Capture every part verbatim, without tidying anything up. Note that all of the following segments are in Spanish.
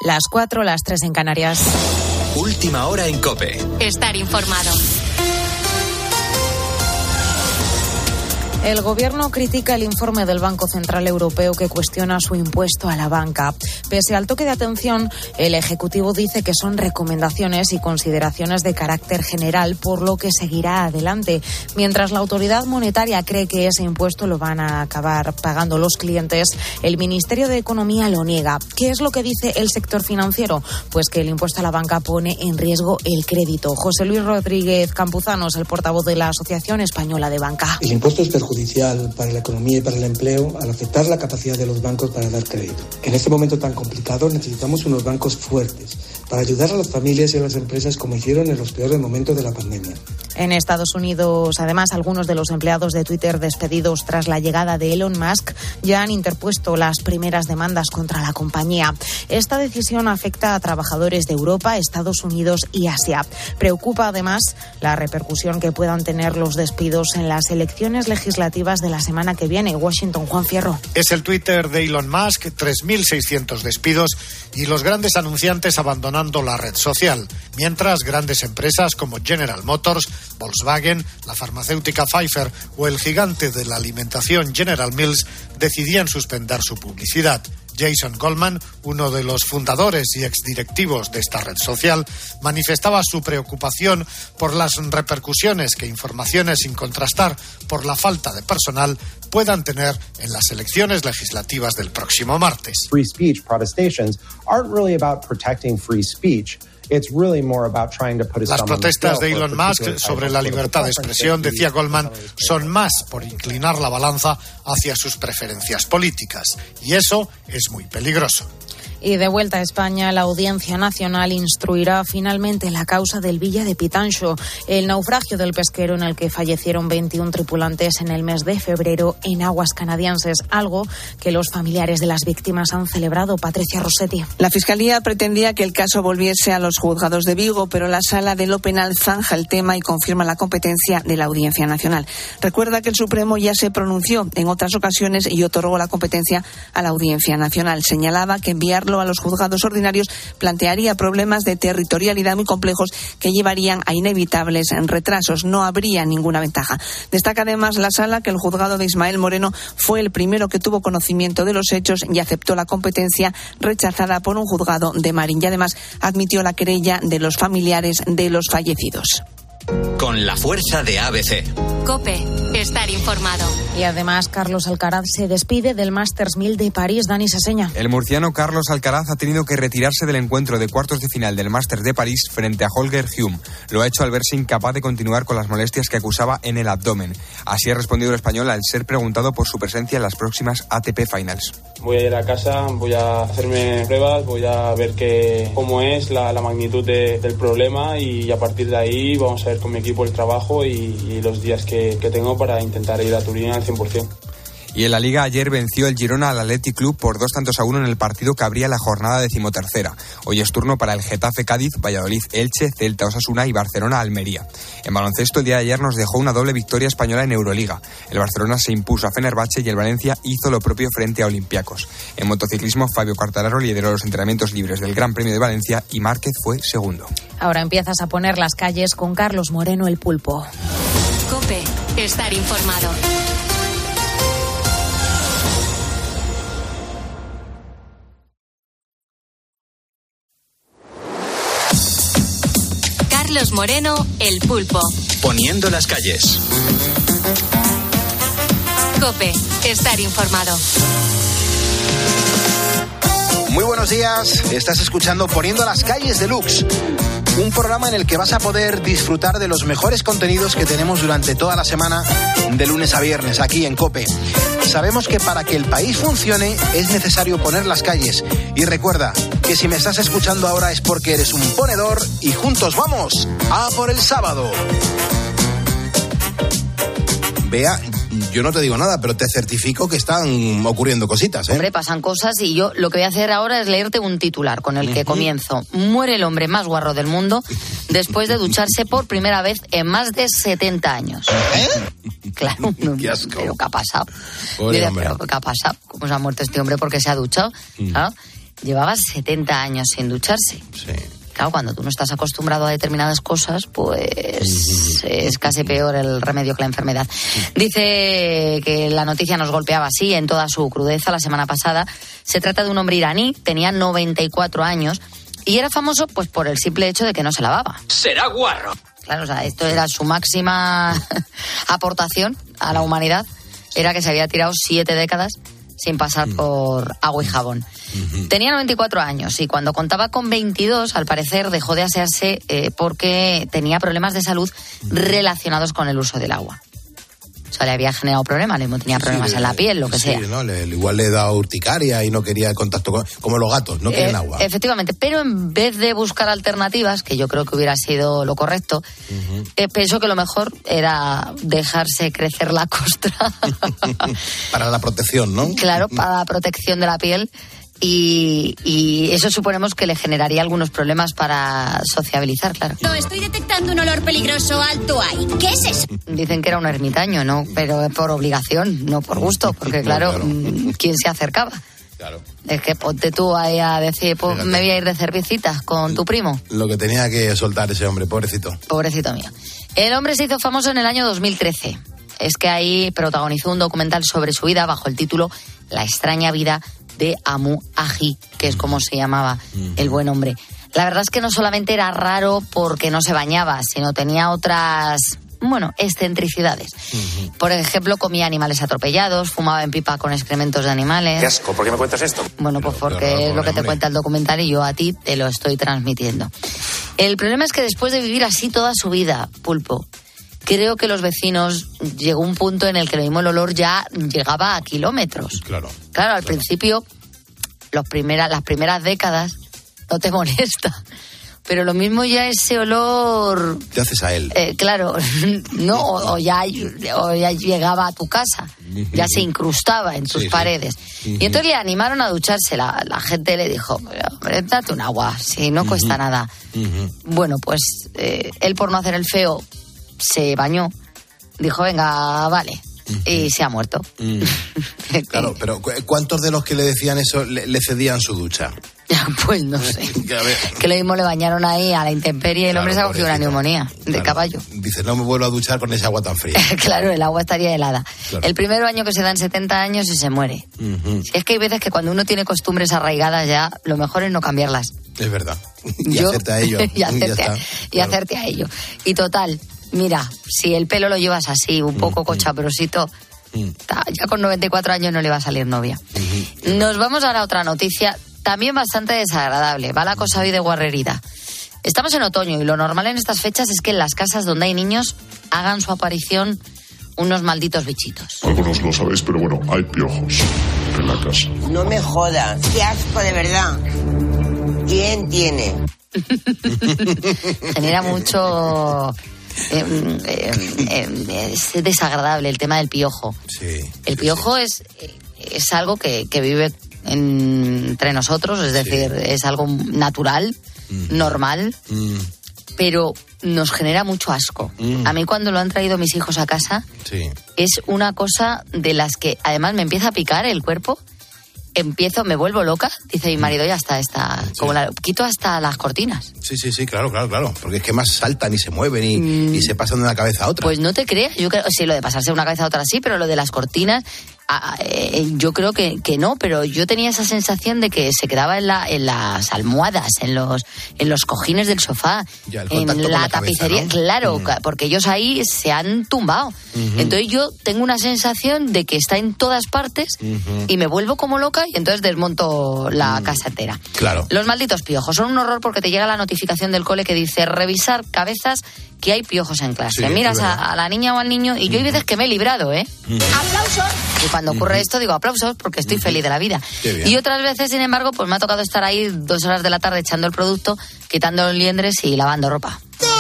Las cuatro, las tres en Canarias. Última hora en COPE. Estar informado. El Gobierno critica el informe del Banco Central Europeo que cuestiona su impuesto a la banca. Pese al toque de atención, el Ejecutivo dice que son recomendaciones y consideraciones de carácter general, por lo que seguirá adelante. Mientras la autoridad monetaria cree que ese impuesto lo van a acabar pagando los clientes, el Ministerio de Economía lo niega. ¿Qué es lo que dice el sector financiero? Pues que el impuesto a la banca pone en riesgo el crédito. José Luis Rodríguez Campuzano es el portavoz de la Asociación Española de Banca. El impuesto es perjudicial para la economía y para el empleo al afectar la capacidad de los bancos para dar crédito. En este momento tan complicado necesitamos unos bancos fuertes para ayudar a las familias y a las empresas como hicieron en los peores momentos de la pandemia. En Estados Unidos, además, algunos de los empleados de Twitter despedidos tras la llegada de Elon Musk ya han interpuesto las primeras demandas contra la compañía. Esta decisión afecta a trabajadores de Europa, Estados Unidos y Asia. Preocupa además la repercusión que puedan tener los despidos en las elecciones legislativas de la semana que viene. Washington, Juan Fierro. Es el Twitter de Elon Musk, tres mil seiscientos despidos y los grandes anunciantes abandonando la red social, mientras grandes empresas como General Motors, Volkswagen, la farmacéutica Pfizer o el gigante de la alimentación General Mills decidían suspender su publicidad. Jason Goldman, uno de los fundadores y exdirectivos de esta red social, manifestaba su preocupación por las repercusiones que informaciones sin contrastar por la falta de personal puedan tener en las elecciones legislativas del próximo martes. Free speech protestations aren't really about protecting free speech. Las protestas de Elon Musk sobre la libertad de expresión, decía Goldman, son más por inclinar la balanza hacia sus preferencias políticas. Y eso es muy peligroso. Y de vuelta a España, la Audiencia Nacional instruirá finalmente la causa del Villa de Pitanxo, el naufragio del pesquero en el que fallecieron veintiún tripulantes en el mes de febrero en aguas canadienses, algo que los familiares de las víctimas han celebrado. Patricia Rossetti. La Fiscalía pretendía que el caso volviese a los juzgados de Vigo, pero la Sala de lo Penal zanja el tema y confirma la competencia de la Audiencia Nacional. Recuerda que el Supremo ya se pronunció en otras ocasiones y otorgó la competencia a la Audiencia Nacional. Señalaba que enviarlo a los juzgados ordinarios plantearía problemas de territorialidad muy complejos que llevarían a inevitables retrasos. No habría ninguna ventaja. Destaca además la Sala que el juzgado de Ismael Moreno fue el primero que tuvo conocimiento de los hechos y aceptó la competencia rechazada por un juzgado de Marín. Y además admitió la querella de los familiares de los fallecidos. Con la fuerza de A B C. COPE. Estar informado. Y además, Carlos Alcaraz se despide del Masters mil de París. Dani Seseña. El murciano Carlos Alcaraz ha tenido que retirarse del encuentro de cuartos de final del Masters de París frente a Holger Hume. Lo ha hecho al verse incapaz de continuar con las molestias que acusaba en el abdomen. Así ha respondido el español al ser preguntado por su presencia en las próximas A T P Finals. Voy a ir a casa, voy a hacerme pruebas, voy a ver qué, cómo es la, la magnitud de, del problema y a partir de ahí vamos a ver con mi equipo el trabajo y, y los días que, que tengo para intentar ir a Turín al cien por ciento. Y en la Liga ayer venció el Girona al Athletic Club por dos tantos a uno en el partido que abría la jornada decimotercera. Hoy es turno para el Getafe Cádiz, Valladolid Elche, Celta Osasuna y Barcelona Almería. En baloncesto el día de ayer nos dejó una doble victoria española en Euroliga. El Barcelona se impuso a Fenerbahce y el Valencia hizo lo propio frente a Olympiacos. En motociclismo Fabio Quartararo lideró los entrenamientos libres del Gran Premio de Valencia y Márquez fue segundo. Ahora empiezas a poner las calles con Carlos Moreno el Pulpo. COPE. Estar informado. Carlos Moreno, el Pulpo. Poniendo las calles. COPE. Estar informado. Muy buenos días. Estás escuchando Poniendo las calles deluxe. Un programa en el que vas a poder disfrutar de los mejores contenidos que tenemos durante toda la semana, de lunes a viernes, aquí en COPE. Sabemos que para que el país funcione es necesario poner las calles. Y recuerda que si me estás escuchando ahora es porque eres un ponedor y juntos vamos a por el sábado. Bea, yo no te digo nada, pero te certifico que están ocurriendo cositas, ¿eh? Hombre, pasan cosas y yo lo que voy a hacer ahora es leerte un titular con el que uh-huh. comienzo. Muere el hombre más guarro del mundo después de ducharse por primera vez en más de setenta años. ¿Eh? Claro, no, Qué asco. Pero ¿qué ha pasado? Pobre Mira, hombre. pero ¿qué ha pasado? ¿Cómo se ha muerto este hombre? Porque se ha duchado. Uh-huh. ¿Ah? llevaba setenta años sin ducharse. Sí. Claro, cuando tú no estás acostumbrado a determinadas cosas, pues es casi peor el remedio que la enfermedad. Dice que la noticia nos golpeaba así en toda su crudeza la semana pasada. Se trata de un hombre iraní, tenía noventa y cuatro años y era famoso pues por el simple hecho de que no se lavaba. Será guarro. Claro, o sea, esto era su máxima aportación a la humanidad, era que se había tirado siete décadas sin pasar por agua y jabón. Uh-huh. Tenía noventa y cuatro años y cuando contaba con veintidós, al parecer dejó de asearse eh, porque tenía problemas de salud relacionados con el uso del agua. O sea, le había generado problemas, le tenía problemas sí, en la piel, lo que sí, sea. ¿no? Le, igual le da urticaria y no quería contacto con... Como los gatos, no quieren eh, agua. Efectivamente, pero en vez de buscar alternativas, que yo creo que hubiera sido lo correcto, uh-huh. eh, pensó que lo mejor era dejarse crecer la costra. Para la protección, ¿no? Claro, para la protección de la piel. Y, y eso suponemos que le generaría algunos problemas para sociabilizar, claro. No, estoy detectando un olor peligroso alto ahí. ¿Qué es eso? Dicen que era un ermitaño, ¿no? Pero por obligación, no por gusto, porque claro, no, claro. ¿quién se acercaba? Claro. Es que ponte tú ahí a decir, pues Fíjate. me voy a ir de cervecitas con tu primo. Lo que tenía que soltar ese hombre, pobrecito. Pobrecito mío. El hombre se hizo famoso en el año dos mil trece. Es que ahí protagonizó un documental sobre su vida bajo el título La extraña vida de Amu Aji, que es como se llamaba el buen hombre. La verdad es que no solamente era raro porque no se bañaba, sino tenía otras, bueno, excentricidades. Uh-huh. Por ejemplo, comía animales atropellados, fumaba en pipa con excrementos de animales. Qué asco, ¿por qué me cuentas esto? Bueno, pues porque es lo que te cuenta el documental y yo a ti te lo estoy transmitiendo. El problema es que después de vivir así toda su vida, Pulpo, creo que los vecinos llegó un punto en el que lo mismo el olor ya llegaba a kilómetros. Claro. Claro, al claro. principio, los primera, las primeras décadas, no te molesta. Pero lo mismo ya ese olor... Te haces a él. Eh, claro, no, o, o, ya, o ya llegaba a tu casa, ya se incrustaba en tus sí, paredes. Sí. Y entonces le animaron a ducharse. La, la gente le dijo, hombre, date un agua, si no cuesta uh-huh. nada. Uh-huh. Bueno, pues eh, él por no hacer el feo se bañó, dijo, venga, vale, uh-huh. y se ha muerto. Uh-huh. Claro, pero ¿cuántos de los que le decían eso le, le cedían su ducha? Pues no sé. Que lo mismo le bañaron ahí a la intemperie y el claro, hombre se ha cogido una neumonía de claro. caballo. Dice, no me vuelvo a duchar con esa agua tan fría. Claro, el agua estaría helada. Claro. El primer baño que se da en setenta años y se muere. Uh-huh. Si es que hay veces que cuando uno tiene costumbres arraigadas ya, lo mejor es no cambiarlas. Es verdad. Y Yo, hacerte a ello. y hacerte, a, y claro. hacerte a ello. Y total, mira, si el pelo lo llevas así, un poco uh-huh. cochabrosito, uh-huh. ya con noventa y cuatro años no le va a salir novia. Uh-huh. Nos vamos ahora a otra noticia, también bastante desagradable. Va la cosa hoy de guarrerida. Estamos en otoño y lo normal en estas fechas es que en las casas donde hay niños hagan su aparición unos malditos bichitos. Algunos no sabéis, pero bueno, hay piojos en la casa. No me jodas, qué asco de verdad. ¿Quién tiene? Genera mucho... Eh, eh, eh, es desagradable el tema del piojo. Sí, el piojo sí. es, es algo que, que vive en, entre nosotros, es decir, sí. es algo natural, mm. normal, mm. pero nos genera mucho asco. Mm. A mí cuando lo han traído mis hijos a casa, sí. es una cosa de las que además me empieza a picar el cuerpo. Empiezo, me vuelvo loca, dice mi marido, ya está, está, sí. como la, quito hasta las cortinas. Sí, sí, sí, claro, claro, claro, porque es que más saltan y se mueven y, mm. y se pasan de una cabeza a otra. Pues no te creas, yo creo, sí, lo de pasarse de una cabeza a otra sí, pero lo de las cortinas, a, eh, yo creo que, que no, pero yo tenía esa sensación de que se quedaba en, la, en las almohadas, en los, en los cojines del sofá, ya, en la, la tapicería, cabeza, ¿no? claro, mm. porque ellos ahí se han tumbado. Uh-huh. Entonces yo tengo una sensación de que está en todas partes uh-huh. y me vuelvo como loca y entonces desmonto la mm. casa entera. Claro. Los malditos piojos son un horror porque te llega la notificación del cole que dice revisar cabezas que hay piojos en clase. Sí, miras a, a la niña o al niño y yo hay veces que me he librado, ¿eh? Mm. ¡Aplausos! Y cuando ocurre esto digo aplausos porque estoy feliz de la vida. Y otras veces, sin embargo, pues me ha tocado estar ahí dos horas de la tarde echando el producto, quitando los liendres y lavando ropa.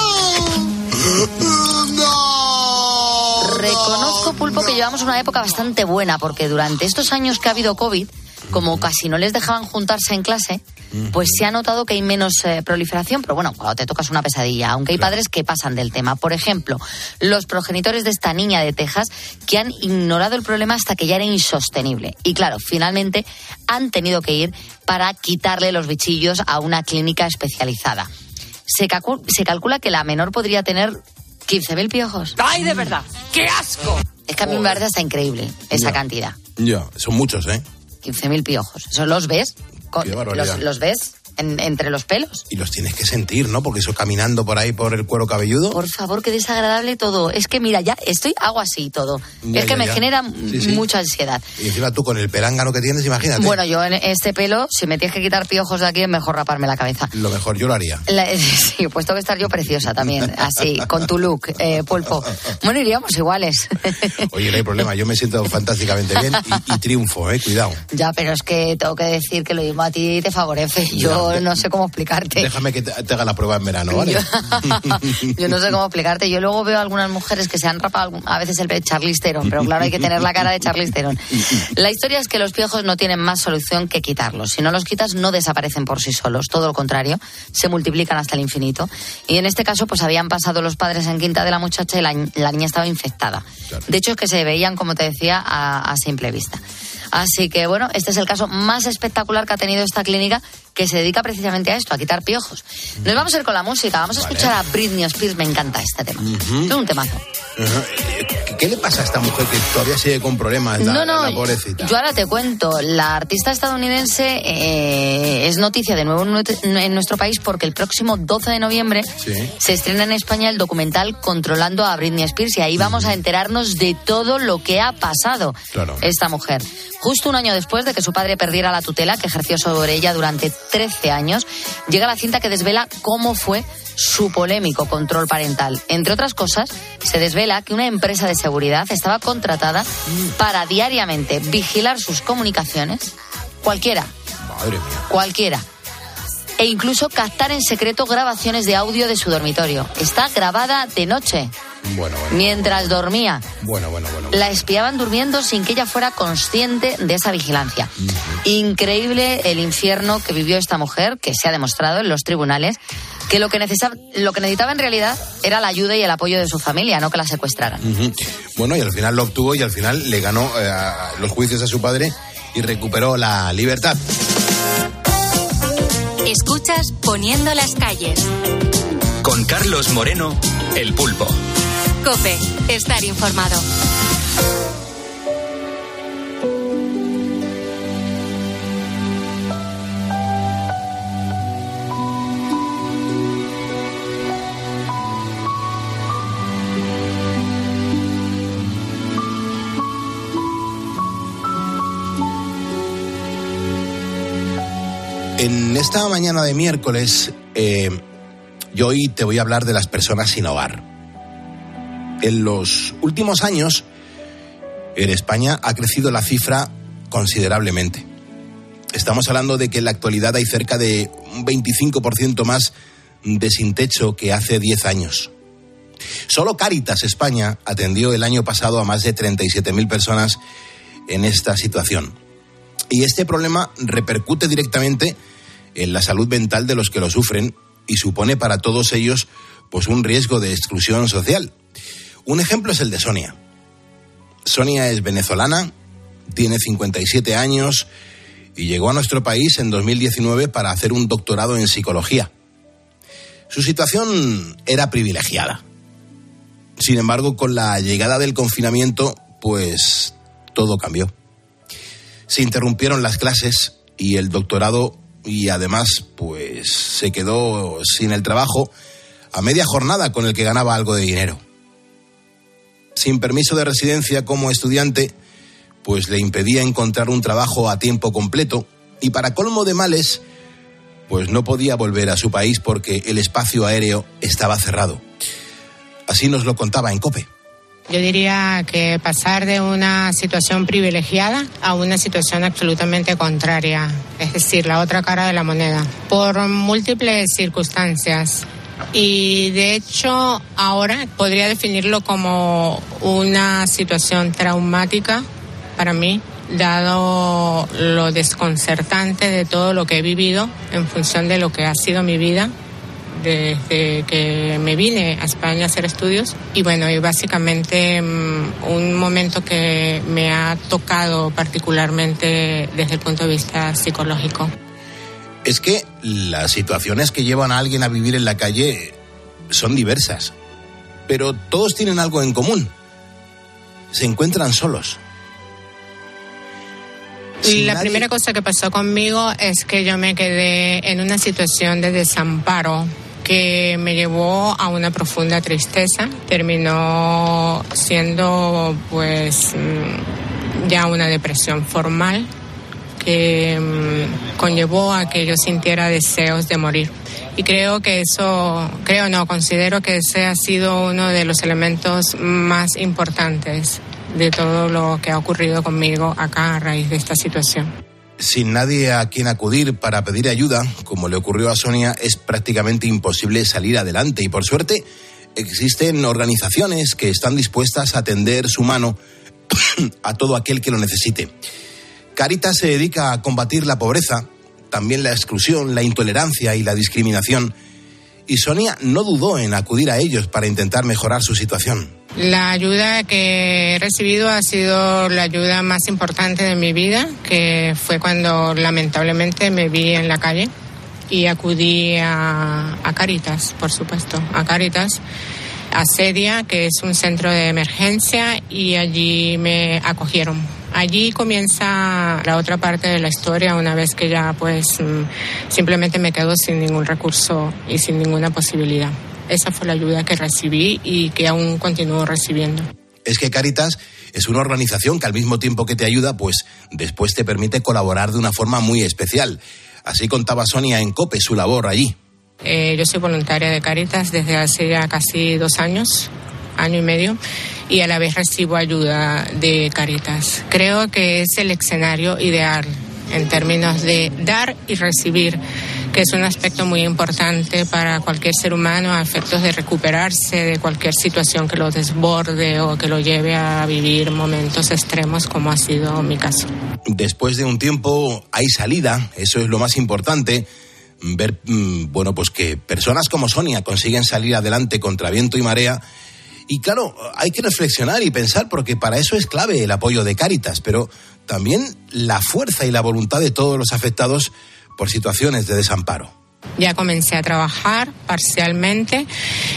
Reconozco, Pulpo, que llevamos una época bastante buena porque durante estos años que ha habido COVID, como casi no les dejaban juntarse en clase, pues se ha notado que hay menos eh, proliferación, pero bueno, cuando te tocas una pesadilla, aunque hay padres que pasan del tema. Por ejemplo, los progenitores de esta niña de Texas que han ignorado el problema hasta que ya era insostenible. Y claro, finalmente han tenido que ir para quitarle los bichillos a una clínica especializada. Se, calcul- se calcula que la menor podría tener quince mil piojos. ¡Ay, de verdad! ¡Qué asco! Es que a mí me parece hasta increíble esa Ya. cantidad. Ya, son muchos, ¿eh? quince mil piojos. ¿Eso los ves? Con- Qué barbaridad. los, los ves en- entre los pelos. Y los tienes que sentir, ¿no? Porque eso caminando por ahí por el cuero cabelludo. Por favor, qué desagradable todo. Es que mira, ya estoy, hago así todo. Ya, es que ya, me ya. genera Sí, sí. mucha ansiedad. Y encima tú con el pelángano que tienes, imagínate. Bueno, yo en este pelo, si me tienes que quitar piojos de aquí, es mejor raparme la cabeza. Lo mejor, yo lo haría. La- sí, pues tengo que estar yo preciosa también, así, con tu look, eh, pulpo. Bueno, iríamos iguales. Oye, no hay problema, yo me siento fantásticamente bien y, y triunfo, ¿eh? Cuidado. Ya, pero es que tengo que decir que lo mismo a ti te favorece. Yo Ya. no sé cómo explicarte. Déjame que te, te haga la prueba en verano, ¿vale? Yo, yo no sé cómo explicarte. Yo luego veo a algunas mujeres que se han rapado algún- a veces el pelo de Charlize Theron, pero claro, hay que tener la cara de Charlize Theron. La historia es que los piojos no tienen más solución que quitarlos. Si no los quitas, no desaparecen por sí solos. Todo lo contrario, se multiplican hasta el infinito. Y en este caso, pues habían pasado los padres en quinta de la muchacha y la, la niña estaba infectada. Claro. De hecho, es que se veían, como te decía, a, a simple vista. Así que, bueno, este es el caso más espectacular que ha tenido esta clínica, que se dedica precisamente a esto, a quitar piojos. Nos vamos a ir con la música. Vamos a Vale. escuchar a Britney Spears. Me encanta este tema. Ujú. Es un temazo. Ajá. ¿Qué- ¿Qué le pasa a esta mujer que todavía sigue con problemas? La, no, no, la pobrecita. yo ahora te cuento. La artista estadounidense eh, es noticia de nuevo en nuet- en nuestro país porque el próximo doce de noviembre Sí. se estrena en España el documental Controlando a Britney Spears y ahí vamos a enterarnos de todo lo que ha pasado Claro. esta mujer. Justo un año después de que su padre perdiera la tutela que ejerció sobre ella durante trece años, llega la cinta que desvela cómo fue su polémico control parental. Entre otras cosas, se desvela que una empresa de seguridad estaba contratada para diariamente vigilar sus comunicaciones, cualquiera, Madre mía. cualquiera, e incluso captar en secreto grabaciones de audio de su dormitorio. Está grabada de noche, Bueno, bueno. mientras dormía. Bueno, bueno, bueno. La espiaban durmiendo sin que ella fuera consciente de esa vigilancia. Increíble el infierno que vivió esta mujer, que se ha demostrado en los tribunales, que lo que necesitaba, lo que necesitaba en realidad era la ayuda y el apoyo de su familia, no que la secuestraran. Ujú. Bueno, y al final lo obtuvo y al final le ganó eh, los juicios a su padre y recuperó la libertad. Escuchas Poniendo las calles. Con Carlos Moreno, El Pulpo. COPE, estar informado. En esta mañana de miércoles, eh, yo hoy te voy a hablar de las personas sin hogar. En los últimos años, en España ha crecido la cifra considerablemente. Estamos hablando de que en la actualidad hay cerca de un veinticinco por ciento más de sin techo que hace diez años. Solo Cáritas España atendió el año pasado a más de treinta y siete mil personas en esta situación. Y este problema repercute directamente en la salud mental de los que lo sufren y supone para todos ellos pues un riesgo de exclusión social. Un ejemplo es el de Sonia. Sonia es venezolana, tiene cincuenta y siete años y llegó a nuestro país en dos mil diecinueve para hacer un doctorado en psicología. Su situación era privilegiada. Sin embargo, con la llegada del confinamiento, pues todo cambió. Se interrumpieron las clases y el doctorado, y además pues se quedó sin el trabajo a media jornada con el que ganaba algo de dinero. Sin permiso de residencia como estudiante, pues le impedía encontrar un trabajo a tiempo completo y para colmo de males, pues no podía volver a su país porque el espacio aéreo estaba cerrado. Así nos lo contaba en COPE. Yo diría que pasar de una situación privilegiada a una situación absolutamente contraria, es decir, la otra cara de la moneda, por múltiples circunstancias. Y de hecho, ahora podría definirlo como una situación traumática para mí. dado lo desconcertante de todo lo que he vivido en función de lo que ha sido mi vida desde que me vine a España a hacer estudios. Y bueno, y básicamente un momento que me ha tocado particularmente desde el punto de vista psicológico. Es que las situaciones que llevan a alguien a vivir en la calle son diversas, pero todos tienen algo en común. Se encuentran solos. Sin la nadie... primera cosa que pasó conmigo es que yo me quedé en una situación de desamparo que me llevó a una profunda tristeza. Terminó siendo pues ya una depresión formal que mmm, conllevó a que yo sintiera deseos de morir. Y creo que eso, creo no, considero que ese ha sido uno de los elementos más importantes de todo lo que ha ocurrido conmigo acá a raíz de esta situación. Sin nadie a quien acudir para pedir ayuda, como le ocurrió a Sonia, es prácticamente imposible salir adelante. Y por suerte existen organizaciones que están dispuestas a tender su mano a todo aquel que lo necesite. Cáritas se dedica a combatir la pobreza, también la exclusión, la intolerancia y la discriminación. Y Sonia no dudó en acudir a ellos para intentar mejorar su situación. La ayuda que he recibido ha sido la ayuda más importante de mi vida, que fue cuando lamentablemente me vi en la calle y acudí a, a Cáritas, por supuesto, a Cáritas, a Cedia, que es un centro de emergencia, y allí me acogieron. Allí comienza la otra parte de la historia, una vez que ya pues simplemente me quedo sin ningún recurso y sin ninguna posibilidad. Esa fue la ayuda que recibí y que aún continúo recibiendo. Es que Cáritas es una organización que al mismo tiempo que te ayuda, pues después te permite colaborar de una forma muy especial. Así contaba Sonia en COPE su labor allí. Eh, yo soy voluntaria de Cáritas desde hace ya casi dos años, año y medio, y a la vez recibo ayuda de Cáritas. Creo que es el escenario ideal en términos de dar y recibir, que es un aspecto muy importante para cualquier ser humano a efectos de recuperarse de cualquier situación que lo desborde o que lo lleve a vivir momentos extremos, como ha sido mi caso. Después de un tiempo hay salida, eso es lo más importante. Ver, bueno, pues que personas como Sonia consiguen salir adelante contra viento y marea. Y claro, hay que reflexionar y pensar, porque para eso es clave el apoyo de Cáritas, pero también la fuerza y la voluntad de todos los afectados por situaciones de desamparo. Ya comencé a trabajar parcialmente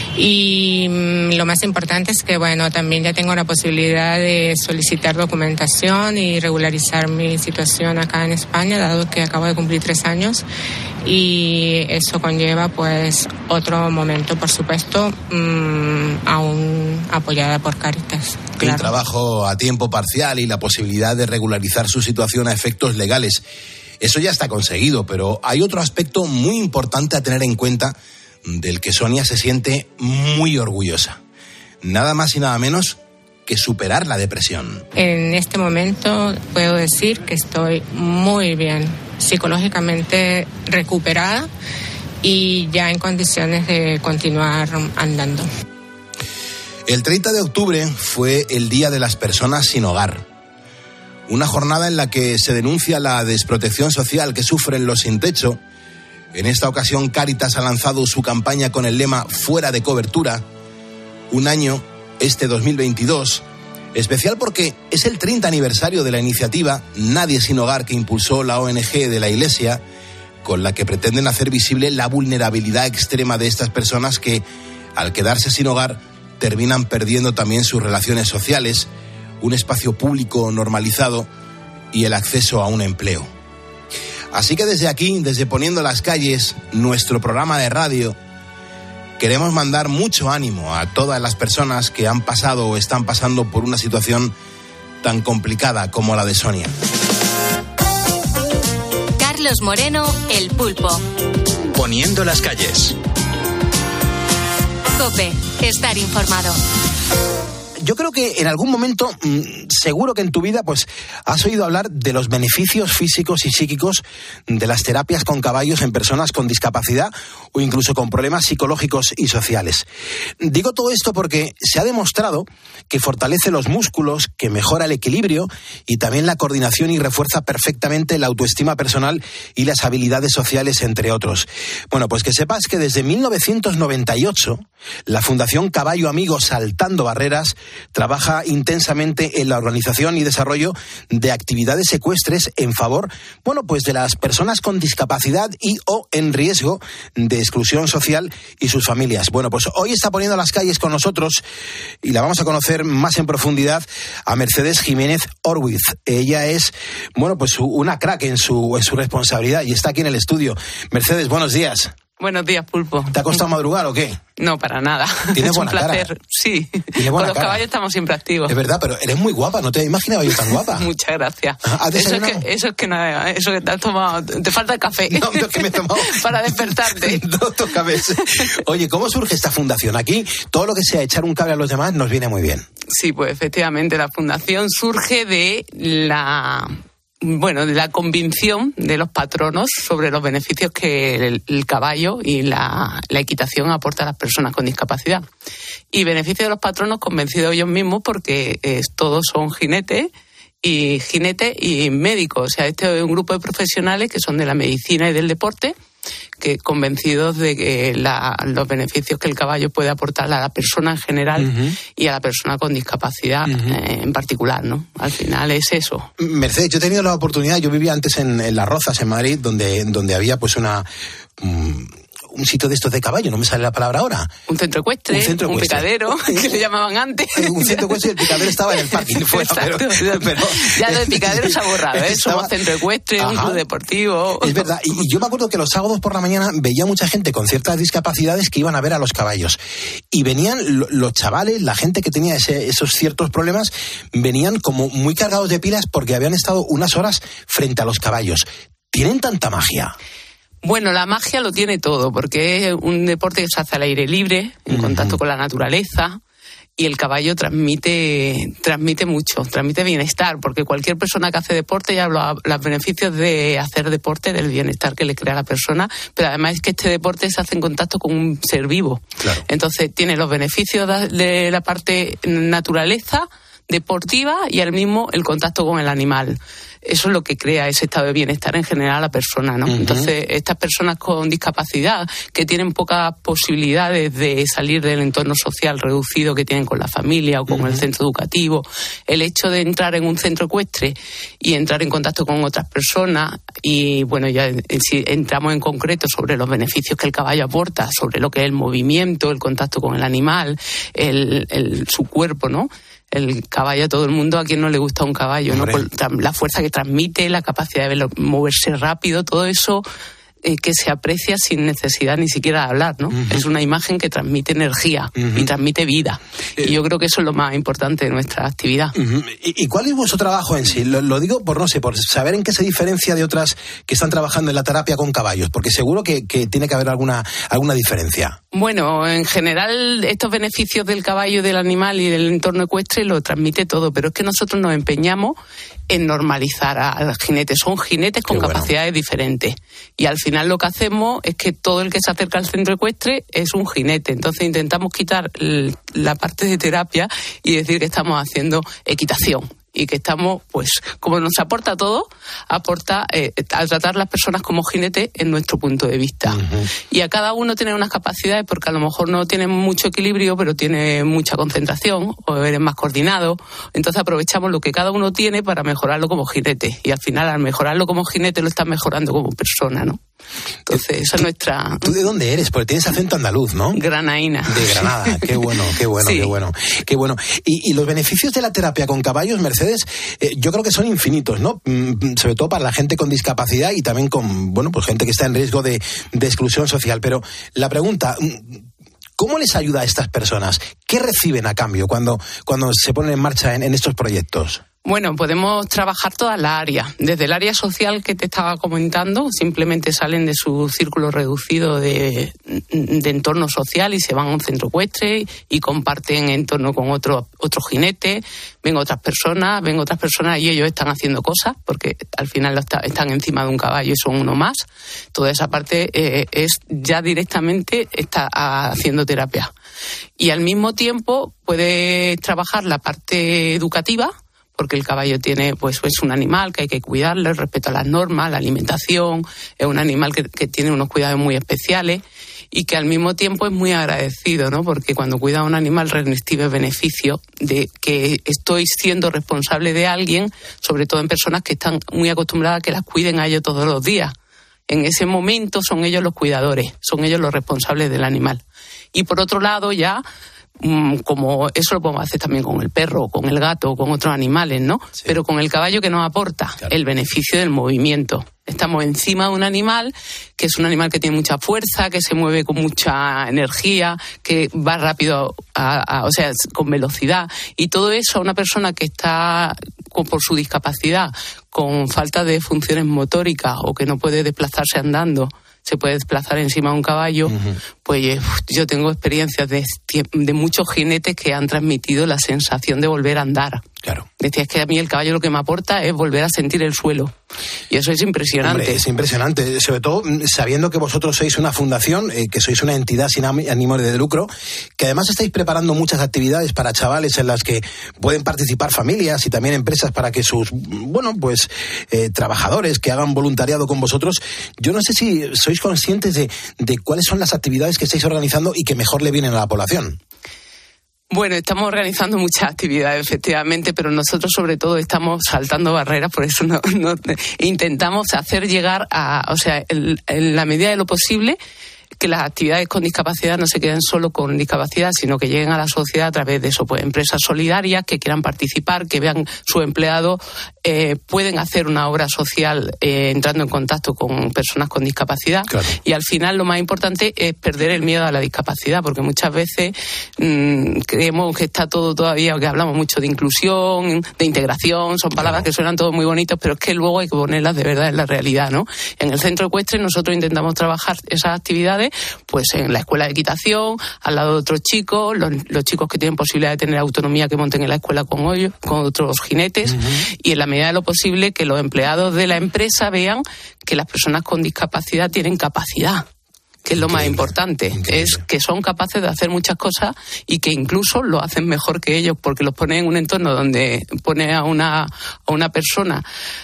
y mmm, lo más importante es que, bueno, también ya tengo la posibilidad de solicitar documentación y regularizar mi situación acá en España, dado que acabo de cumplir tres años, y eso conlleva pues otro momento, por supuesto, mmm, aún apoyada por Cáritas. Claro. El trabajo a tiempo parcial y la posibilidad de regularizar su situación a efectos legales. Eso ya está conseguido, pero hay otro aspecto muy importante a tener en cuenta, del que Sonia se siente muy orgullosa. Nada más y nada menos que superar la depresión. En este momento puedo decir que estoy muy bien, psicológicamente recuperada y ya en condiciones de continuar andando. El treinta de octubre fue el Día de las Personas Sin Hogar. Una jornada en la que se denuncia la desprotección social que sufren los sin techo. En esta ocasión, Cáritas ha lanzado su campaña con el lema Fuera de cobertura. Un año, este dos mil veintidós, especial porque es el treinta aniversario de la iniciativa Nadie sin Hogar que impulsó la O N Ge de la Iglesia, con la que pretenden hacer visible la vulnerabilidad extrema de estas personas que, al quedarse sin hogar, terminan perdiendo también sus relaciones sociales, un espacio público normalizado y el acceso a un empleo. Así que desde aquí, desde Poniendo las Calles, nuestro programa de radio, queremos mandar mucho ánimo a todas las personas que han pasado o están pasando por una situación tan complicada como la de Sonia. Carlos Moreno, El Pulpo. Poniendo las Calles. COPE, estar informado. yo creo que en algún momento, mmm, seguro que en tu vida, pues has oído hablar de los beneficios físicos y psíquicos de las terapias con caballos en personas con discapacidad o incluso con problemas psicológicos y sociales. Digo todo esto porque se ha demostrado que fortalece los músculos, que mejora el equilibrio y también la coordinación y refuerza perfectamente la autoestima personal y las habilidades sociales, entre otros. Bueno, pues que sepas que desde mil novecientos noventa y ocho la Fundación Caballo Amigo Saltando Barreras trabaja intensamente en la organización y desarrollo de actividades ecuestres en favor, bueno, pues de las personas con discapacidad y o en riesgo de exclusión social y sus familias. Bueno, pues hoy está poniendo las calles con nosotros y la vamos a conocer más en profundidad a Mercedes Jiménez Orwiz. Ella es, bueno, pues una crack en su, en su responsabilidad y está aquí en el estudio. Mercedes, buenos días. Buenos días, Pulpo. ¿Te ha costado madrugar o qué? No, para nada. Tienes es buena un placer. cara. Sí. Tienes buena Con los cara. caballos estamos siempre activos. Es verdad, pero eres muy guapa. No te imaginaba yo tan guapa. Muchas gracias. ¿Has eso, es desayunado? que, eso es que no, eso que te has tomado. Te falta el café. No, no, que me he tomado. Para despertarte. Dos tocabes. Oye, ¿cómo surge esta fundación? Aquí todo lo que sea echar un cable a los demás nos viene muy bien. Sí, pues efectivamente la fundación surge de la... Bueno, de la convicción de los patronos sobre los beneficios que el, el caballo y la, la equitación aporta a las personas con discapacidad. Y beneficios de los patronos convencidos ellos mismos porque eh, todos son jinetes y jinetes y médicos. O sea, este es un grupo de profesionales que son de la medicina y del deporte, que convencidos de que la, los beneficios que el caballo puede aportar a la persona en general uh-huh. y a la persona con discapacidad uh-huh. eh, en particular, ¿no? Al final es eso. Mercedes, yo he tenido la oportunidad, yo vivía antes en, en Las Rozas, en Madrid, donde, donde había pues una... Um, un sitio de estos de caballo, no me sale la palabra ahora. Un centro ecuestre, un, centro ecuestre. un picadero, que le llamaban antes. Un centro ecuestre y el picadero estaba en el parking fuera. Pero, pero, ya lo de picadero se ha borrado, ¿eh? Estaba... Somos centro ecuestre, ajá. un club deportivo. Es verdad, y, y yo me acuerdo que los sábados por la mañana veía mucha gente con ciertas discapacidades que iban a ver a los caballos. Y venían lo, los chavales, la gente que tenía ese, esos ciertos problemas, venían como muy cargados de pilas porque habían estado unas horas frente a los caballos. ¿Tienen tanta magia? Bueno, la magia lo tiene todo, porque es un deporte que se hace al aire libre, en uh-huh. contacto con la naturaleza, y el caballo transmite transmite mucho, transmite bienestar, porque cualquier persona que hace deporte ya habla los beneficios de hacer deporte, del bienestar que le crea a la persona, pero además es que este deporte se hace en contacto con un ser vivo. Claro. Entonces tiene los beneficios de la parte naturaleza, deportiva, y al mismo el contacto con el animal. Eso es lo que crea ese estado de bienestar en general a la persona, ¿no? Uh-huh. Entonces, estas personas con discapacidad que tienen pocas posibilidades de salir del entorno social reducido que tienen con la familia o con uh-huh. el centro educativo, el hecho de entrar en un centro ecuestre y entrar en contacto con otras personas, y bueno, ya si entramos en concreto sobre los beneficios que el caballo aporta, sobre lo que es el movimiento, el contacto con el animal, el, el, su cuerpo, ¿no? El caballo, a todo el mundo, a quien no le gusta un caballo, ¿no? Por la fuerza que transmite, la capacidad de verlo, moverse rápido, todo eso eh, que se aprecia sin necesidad ni siquiera de hablar, ¿no? Uh-huh. Es una imagen que transmite energía uh-huh. y transmite vida. Uh-huh. Y yo creo que eso es lo más importante de nuestra actividad. Uh-huh. ¿Y, ¿Y cuál es vuestro trabajo en sí? Lo, lo digo por, no sé, por saber en qué se diferencia de otras que están trabajando en la terapia con caballos, porque seguro que, que tiene que haber alguna, alguna diferencia. Bueno, en general estos beneficios del caballo, del animal y del entorno ecuestre lo transmite todo, pero es que nosotros nos empeñamos en normalizar al jinete. Son jinetes con bueno. capacidades diferentes. Y al final lo que hacemos es que todo el que se acerca al centro ecuestre es un jinete. Entonces intentamos quitar la parte de terapia y decir que estamos haciendo equitación. Y que estamos, pues, como nos aporta todo, aporta eh, al tratar a las personas como jinetes en nuestro punto de vista. Uh-huh. Y a cada uno tiene unas capacidades, porque a lo mejor no tiene mucho equilibrio, pero tiene mucha concentración, o eres más coordinado. Entonces aprovechamos lo que cada uno tiene para mejorarlo como jinete. Y al final, al mejorarlo como jinete, lo estás mejorando como persona, ¿no? Entonces, esa es nuestra... ¿Tú de dónde eres? Porque tienes acento andaluz, ¿no? Granaína. De Granada, qué bueno, qué bueno, sí. qué bueno, qué bueno. Y, y los beneficios de la terapia con caballos, Mercedes, eh, yo creo que son infinitos, ¿no? Mm, sobre todo para la gente con discapacidad y también con, bueno, pues gente que está en riesgo de, de exclusión social. Pero la pregunta... ¿Cómo les ayuda a estas personas? ¿Qué reciben a cambio cuando, cuando se ponen en marcha en, en estos proyectos? Bueno, podemos trabajar todas las áreas. Desde el área social que te estaba comentando, simplemente salen de su círculo reducido de, de entorno social y se van a un centro ecuestre y comparten entorno con otros otros jinetes, ven otras personas, ven otras personas y ellos están haciendo cosas, porque al final están encima de un caballo y son uno más. Toda esa parte eh, es ya directamente está haciendo terapia. Y al mismo tiempo puedes trabajar la parte educativa, porque el caballo tiene, pues es un animal que hay que cuidarlo, el respeto a las normas, la alimentación, es un animal que, que tiene unos cuidados muy especiales y que al mismo tiempo es muy agradecido, ¿no? Porque cuando cuida a un animal recibe beneficio de que estoy siendo responsable de alguien, sobre todo en personas que están muy acostumbradas a que las cuiden a ellos todos los días. En ese momento son ellos los cuidadores, son ellos los responsables del animal. Y por otro lado ya, como eso lo podemos hacer también con el perro, con el gato, con otros animales, ¿no? Sí. Pero con el caballo, que nos aporta claro. El beneficio del movimiento. Estamos encima de un animal que es un animal que tiene mucha fuerza, que se mueve con mucha energía, que va rápido, a, a, o sea, con velocidad. Y todo eso a una persona que está, con, por su discapacidad, con falta de funciones motóricas o que no puede desplazarse andando, se puede desplazar encima de un caballo, uh-huh. Pues yo tengo experiencias de, de muchos jinetes que han transmitido la sensación de volver a andar. Claro. Decía, es que a mí el caballo lo que me aporta es volver a sentir el suelo. Y eso es impresionante. Hombre, es impresionante, sobre todo sabiendo que vosotros sois una fundación, eh, que sois una entidad sin ánimo de lucro, que además estáis preparando muchas actividades para chavales en las que pueden participar familias y también empresas para que sus, bueno, pues eh, trabajadores que hagan voluntariado con vosotros. Yo no sé si sois conscientes de, de cuáles son las actividades que estáis organizando y que mejor le vienen a la población. Bueno, estamos organizando muchas actividades, efectivamente, pero nosotros sobre todo estamos saltando barreras, por eso no, no, intentamos hacer llegar a, o sea, en, en la medida de lo posible, que las actividades con discapacidad no se queden solo con discapacidad, sino que lleguen a la sociedad a través de eso, pues empresas solidarias que quieran participar, que vean su empleado, eh, pueden hacer una obra social eh, entrando en contacto con personas con discapacidad. Claro. Y al final lo más importante es perder el miedo a la discapacidad, porque muchas veces mmm, creemos que está todo todavía, que hablamos mucho de inclusión, de integración, son palabras claro. que suenan todos muy bonitos, pero es que luego hay que ponerlas de verdad en la realidad, ¿no? En el centro ecuestre nosotros intentamos trabajar esas actividades pues en la escuela de equitación, al lado de otros chicos, los, los chicos que tienen posibilidad de tener autonomía que monten en la escuela con ellos, con otros jinetes, uh-huh. Y en la medida de lo posible que los empleados de la empresa vean que las personas con discapacidad tienen capacidad, que es lo más importante, increíble. Es que son capaces de hacer muchas cosas y que incluso lo hacen mejor que ellos, porque los ponen en un entorno donde pone a una, a una persona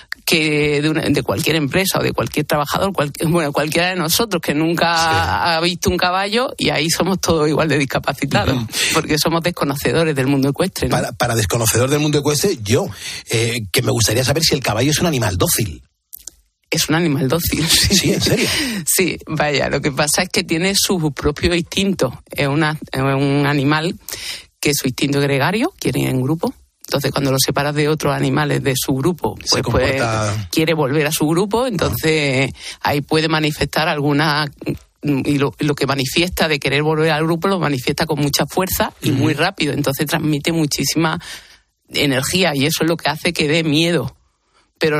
que de, una, de cualquier empresa o de cualquier trabajador, cual, bueno, cualquiera de nosotros que nunca sí. ha visto un caballo, y ahí somos todos igual de discapacitados, uh-huh. porque somos desconocedores del mundo ecuestre, ¿no? Para, para desconocedor del mundo ecuestre, yo, eh, que me gustaría saber si el caballo es un animal dócil. Es un animal dócil. Sí, ¿Sí? ¿En serio? Sí, vaya, lo que pasa es que tiene su propio instinto. Es, una, es un animal que su instinto gregario, quiere ir en grupo. Entonces, cuando lo separas de otros animales de su grupo, pues, comporta... pues quiere volver a su grupo, entonces no. Ahí puede manifestar alguna... Y lo, lo que manifiesta de querer volver al grupo lo manifiesta con mucha fuerza y uh-huh. muy rápido, entonces transmite muchísima energía y eso es lo que hace que dé miedo. Pero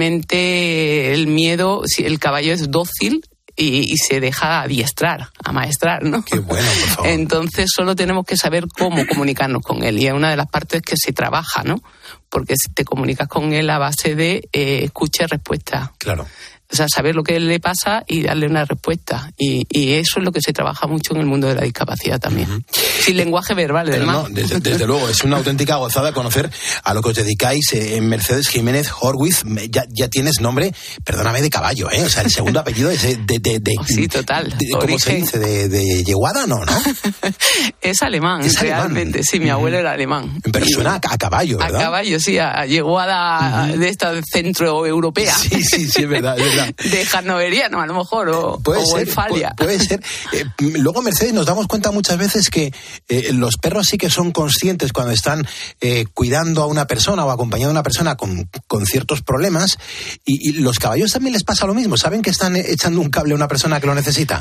realmente el miedo, si el caballo es dócil, Y, y se deja adiestrar, amaestrar, ¿no? Qué bueno, por favor. Entonces solo tenemos que saber cómo comunicarnos con él y es una de las partes que se trabaja, ¿no? Porque te comunicas con él a base de eh, escucha y respuesta. Claro. O sea, saber lo que le pasa y darle una respuesta. Y, y eso es lo que se trabaja mucho en el mundo de la discapacidad también. Uh-huh. Sin lenguaje verbal, Pero además. No, desde, desde luego, es una auténtica gozada conocer a lo que os dedicáis. Eh, Mercedes Jiménez Horwitz, ya, ya tienes nombre, perdóname, de caballo, ¿eh? O sea, el segundo apellido es de... de, de, de oh, sí, total. De, ¿Cómo Origen. se dice? ¿De, de yeguada? No, ¿no? Es alemán, es realmente. Alemán. Sí, mi uh-huh. abuelo era alemán. Pero suena a, a caballo, ¿verdad? A caballo, sí, a yeguada uh-huh. de esta centroeuropea. Sí, sí, sí, es verdad, es verdad. De hannoveriano, a lo mejor, o, puede o ser, Westfalia. Puede, puede ser. Eh, luego, Mercedes, nos damos cuenta muchas veces que eh, los perros sí que son conscientes cuando están eh, cuidando a una persona o acompañando a una persona con, con ciertos problemas, y, y los caballos también les pasa lo mismo. ¿Saben que están echando un cable a una persona que lo necesita?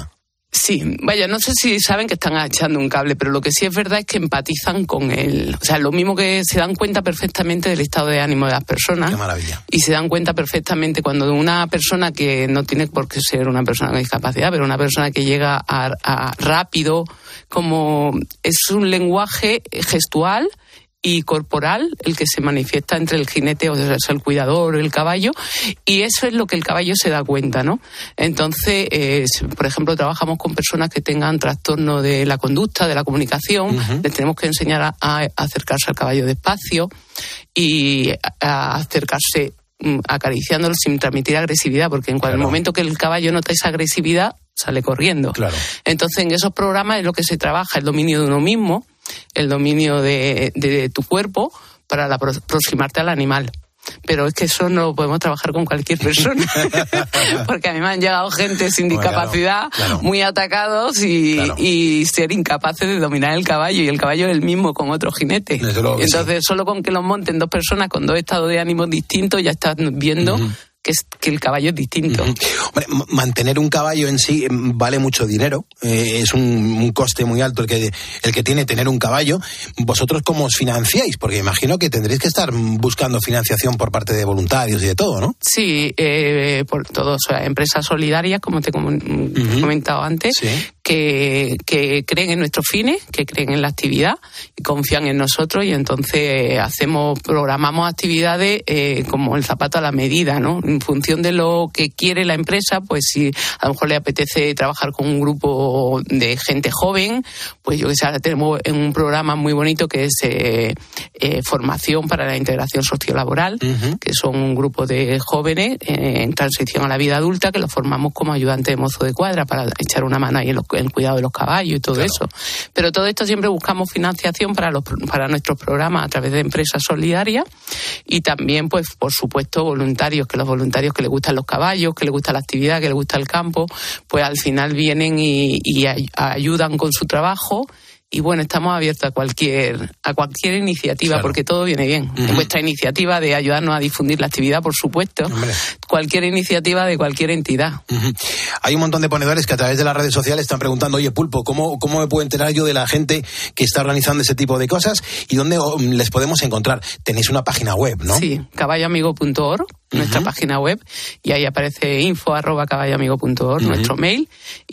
Sí, vaya, no sé si saben que están echando un cable, pero lo que sí es verdad es que empatizan con él. O sea, lo mismo que se dan cuenta perfectamente del estado de ánimo de las personas. Qué maravilla. Y se dan cuenta perfectamente cuando una persona que no tiene por qué ser una persona con discapacidad, pero una persona que llega a, a rápido, como es un lenguaje gestual y corporal el que se manifiesta entre el jinete, o sea, es el cuidador, el caballo, y eso es lo que el caballo se da cuenta, ¿no? Entonces, eh, por ejemplo, trabajamos con personas que tengan trastorno de la conducta, de la comunicación, uh-huh. les tenemos que enseñar a, a acercarse al caballo despacio y a, a acercarse acariciándolo sin transmitir agresividad, porque en cualquier claro. momento que el caballo nota esa agresividad, sale corriendo. Claro. Entonces, en esos programas es lo que se trabaja, el dominio de uno mismo, el dominio de, de tu cuerpo para la, aproximarte al animal. Pero es que eso no lo podemos trabajar con cualquier persona. Porque a mí me han llegado gente sin discapacidad, bueno, claro, claro. muy atacados y, claro. y ser incapaces de dominar el caballo. Y el caballo es el mismo con otro jinete. Entonces, sí. solo con que los monten dos personas con dos estados de ánimo distintos, ya estás viendo... Uh-huh. Que, es, que el caballo es distinto. Uh-huh. Hombre, mantener un caballo en sí vale mucho dinero, eh, es un, un coste muy alto el que, el que tiene tener un caballo. ¿Vosotros cómo os financiáis? Porque imagino que tendréis que estar buscando financiación por parte de voluntarios y de todo, ¿no? Sí, eh, por todo, o sea, empresas solidarias, como te, como, uh-huh. te he comentado antes, sí. que, que creen en nuestros fines, que creen en la actividad y confían en nosotros, y entonces hacemos, programamos actividades eh, como el zapato a la medida, ¿no? En función de lo que quiere la empresa, pues si a lo mejor le apetece trabajar con un grupo de gente joven, pues yo que sé, ahora tenemos un programa muy bonito que es eh, eh, formación para la integración sociolaboral, uh-huh. que son un grupo de jóvenes eh, en transición a la vida adulta, que los formamos como ayudante de mozo de cuadra para echar una mano ahí en, los, en el cuidado de los caballos y todo claro. eso. Pero todo esto siempre buscamos financiación para, los, para nuestros programas a través de empresas solidarias y también, pues por supuesto, voluntarios, que los voluntarios que les gustan los caballos, que les gusta la actividad, que les gusta el campo, pues al final vienen y, y ayudan con su trabajo. Y bueno, estamos abiertos a cualquier a cualquier iniciativa, claro. porque todo viene bien. Uh-huh. Vuestra iniciativa de ayudarnos a difundir la actividad, por supuesto. Hombre. Cualquier iniciativa de cualquier entidad. Uh-huh. Hay un montón de ponedores que a través de las redes sociales están preguntando, oye, Pulpo, ¿cómo, cómo me puedo enterar yo de la gente que está organizando ese tipo de cosas? ¿Y dónde les podemos encontrar? Tenéis una página web, ¿no? Sí, caballo amigo punto org, nuestra uh-huh. página web, y ahí aparece info arroba caballo amigo punto org, uh-huh. nuestro mail,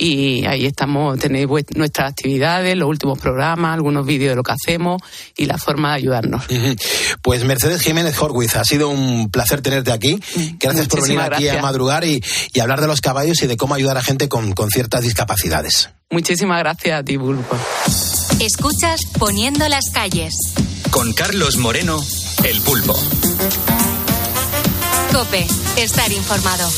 y ahí estamos, tenéis nuestras actividades, los últimos programas, algunos vídeos de lo que hacemos y la forma de ayudarnos. Uh-huh. Pues Mercedes Jiménez Horwitz, ha sido un placer tenerte aquí. Gracias Muchísimas por venir aquí gracias. a madrugar y, y hablar de los caballos y de cómo ayudar a gente con, con ciertas discapacidades. Muchísimas gracias a ti, Pulpo. Escuchas Poniendo las calles. Con Carlos Moreno, el Pulpo. COPE, estar informado.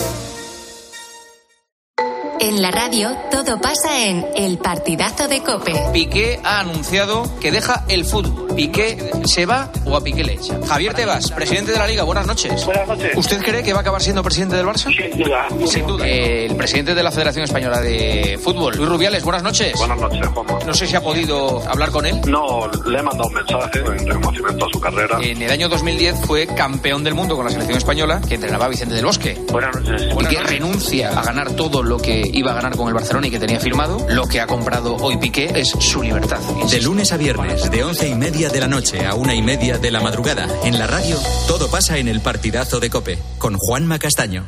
En la radio todo pasa en El Partidazo de COPE. Piqué ha anunciado que deja el fútbol. ¿Piqué se va o a Piqué le echa? Javier Tebas, presidente de la Liga, buenas noches. Buenas noches. ¿Usted cree que va a acabar siendo presidente del Barça? Sin duda. Sin duda. Eh, el presidente de la Federación Española de Fútbol, Luis Rubiales, buenas noches. Buenas noches, Juanma. No sé si ha podido hablar con él. No, le he mandado un mensaje en reconocimiento a su carrera. En el año dos mil diez fue campeón del mundo con la selección española, que entrenaba a Vicente del Bosque. Buenas noches. Buenas Piqué noches. Renuncia a ganar todo lo que iba a ganar con el Barcelona y que tenía firmado. Lo que ha comprado hoy Piqué es su libertad. De lunes a viernes, de once y media de la noche a una y media de la madrugada, en la radio, todo pasa en El Partidazo de COPE, con Juanma Castaño.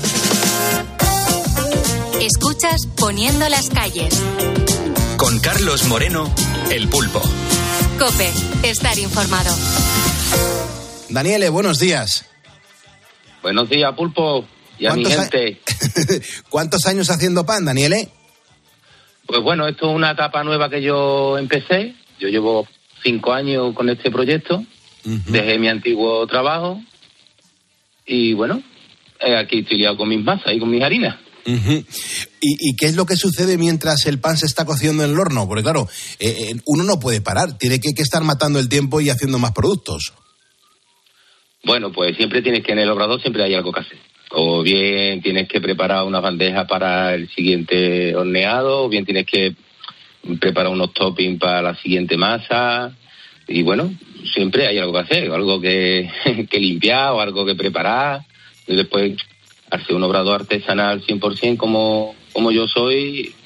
Escuchas Poniendo las calles. Con Carlos Moreno, el Pulpo. COPE, estar informado. Daniele, buenos días. Buenos días, Pulpo, y a mi gente. A... ¿Cuántos años haciendo pan, Daniele? Pues bueno, esto es una etapa nueva que yo empecé. Yo llevo cinco años con este proyecto. Uh-huh. Dejé mi antiguo trabajo. Y bueno, eh, aquí estoy liado con mis masas y con mis harinas. Uh-huh. ¿Y, ¿Y qué es lo que sucede mientras el pan se está cociendo en el horno? Porque claro, eh, uno no puede parar. Tiene que, que estar matando el tiempo y haciendo más productos. Bueno, pues siempre tienes que, en el obrador siempre hay algo que hacer. O bien tienes que preparar una bandeja para el siguiente horneado, o bien tienes que preparar unos toppings para la siguiente masa. Y bueno, siempre hay algo que hacer, algo que, que limpiar o algo que preparar. Y después, hacer un obrador artesanal cien por ciento como, como yo soy,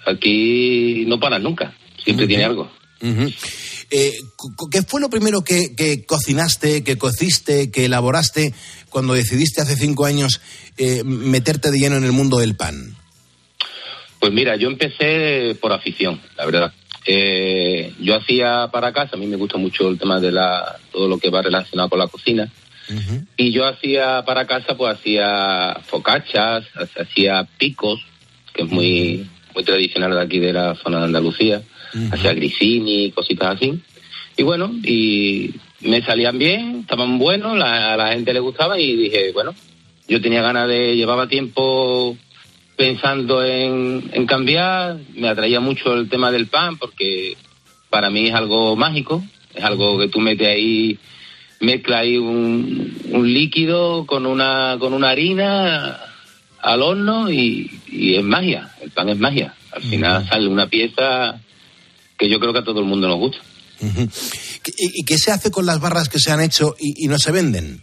aquí no paran nunca, siempre uh-huh. tiene algo. Uh-huh. Eh, ¿Qué fue lo primero que, que cocinaste, que cociste, que elaboraste cuando decidiste hace cinco años eh, meterte de lleno en el mundo del pan? Pues mira, yo empecé por afición, la verdad. Eh, yo hacía para casa, a mí me gusta mucho el tema de la todo lo que va relacionado con la cocina. Uh-huh. Y yo hacía para casa, pues hacía focachas, hacía picos, que es muy, muy tradicional de aquí de la zona de Andalucía. Uh-huh. Hacía grissini, cositas así. Y bueno, y me salían bien, estaban buenos, la, a la gente le gustaba y dije, bueno, yo tenía ganas de, llevaba tiempo pensando en, en cambiar, me atraía mucho el tema del pan porque para mí es algo mágico, es algo que tú metes ahí, mezcla ahí un, un líquido con una con una harina al horno y, y es magia, el pan es magia. Al final uh-huh. sale una pieza que yo creo que a todo el mundo nos gusta. Uh-huh. ¿Y, ¿Y qué se hace con las barras que se han hecho y, y no se venden?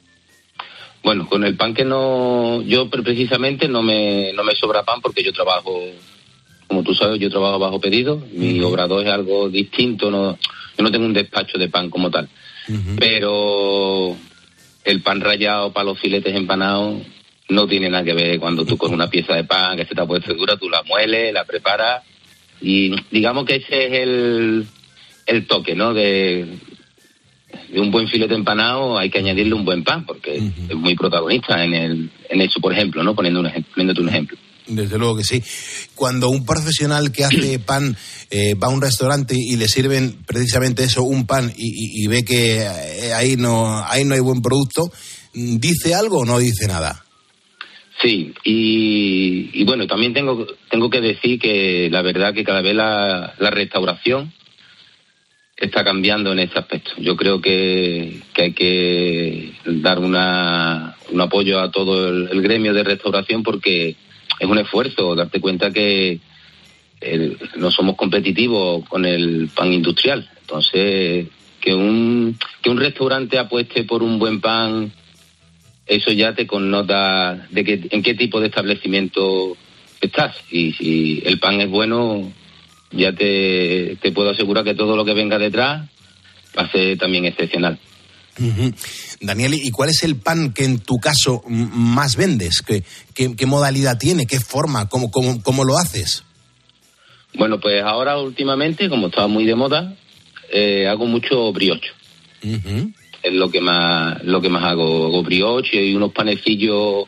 Bueno, con el pan que no... Yo precisamente no me no me sobra pan porque yo trabajo, como tú sabes, yo trabajo bajo pedido. Mi uh-huh. obrador es algo distinto, no yo no tengo un despacho de pan como tal. Uh-huh. Pero el pan rallado para los filetes empanados no tiene nada que ver cuando tú con una pieza de pan que se te ha puesto dura, tú la mueles, la preparas y digamos que ese es el, el toque, ¿no? De... de un buen filete empanado hay que añadirle un buen pan porque uh-huh. es muy protagonista en el en eso, por ejemplo, ¿no? Poniendo un ejemplo, poniéndote un ejemplo. Desde luego que sí. Cuando un profesional que hace pan eh, va a un restaurante y le sirven precisamente eso, un pan, y, y, y ve que eh, ahí no ahí no hay buen producto, ¿dice algo o no dice nada? Sí, y, y bueno, también tengo tengo que decir que la verdad que cada vez la, la restauración está cambiando en ese aspecto. Yo creo que, que hay que dar una, un apoyo a todo el, el gremio de restauración porque es un esfuerzo darte cuenta que el, no somos competitivos con el pan industrial. Entonces, que un, que un restaurante apueste por un buen pan, eso ya te connota de que, en qué tipo de establecimiento estás. Y si el pan es bueno, ya te, te puedo asegurar que todo lo que venga detrás va a ser también excepcional. Uh-huh. Daniel, ¿y cuál es el pan que en tu caso más vendes? ¿Qué, qué, qué modalidad tiene? ¿Qué forma? ¿Cómo, cómo, cómo lo haces? Bueno, pues ahora últimamente, como estaba muy de moda, eh, hago mucho brioche. Uh-huh. Es lo que más lo que más hago. Hago brioche y unos panecillos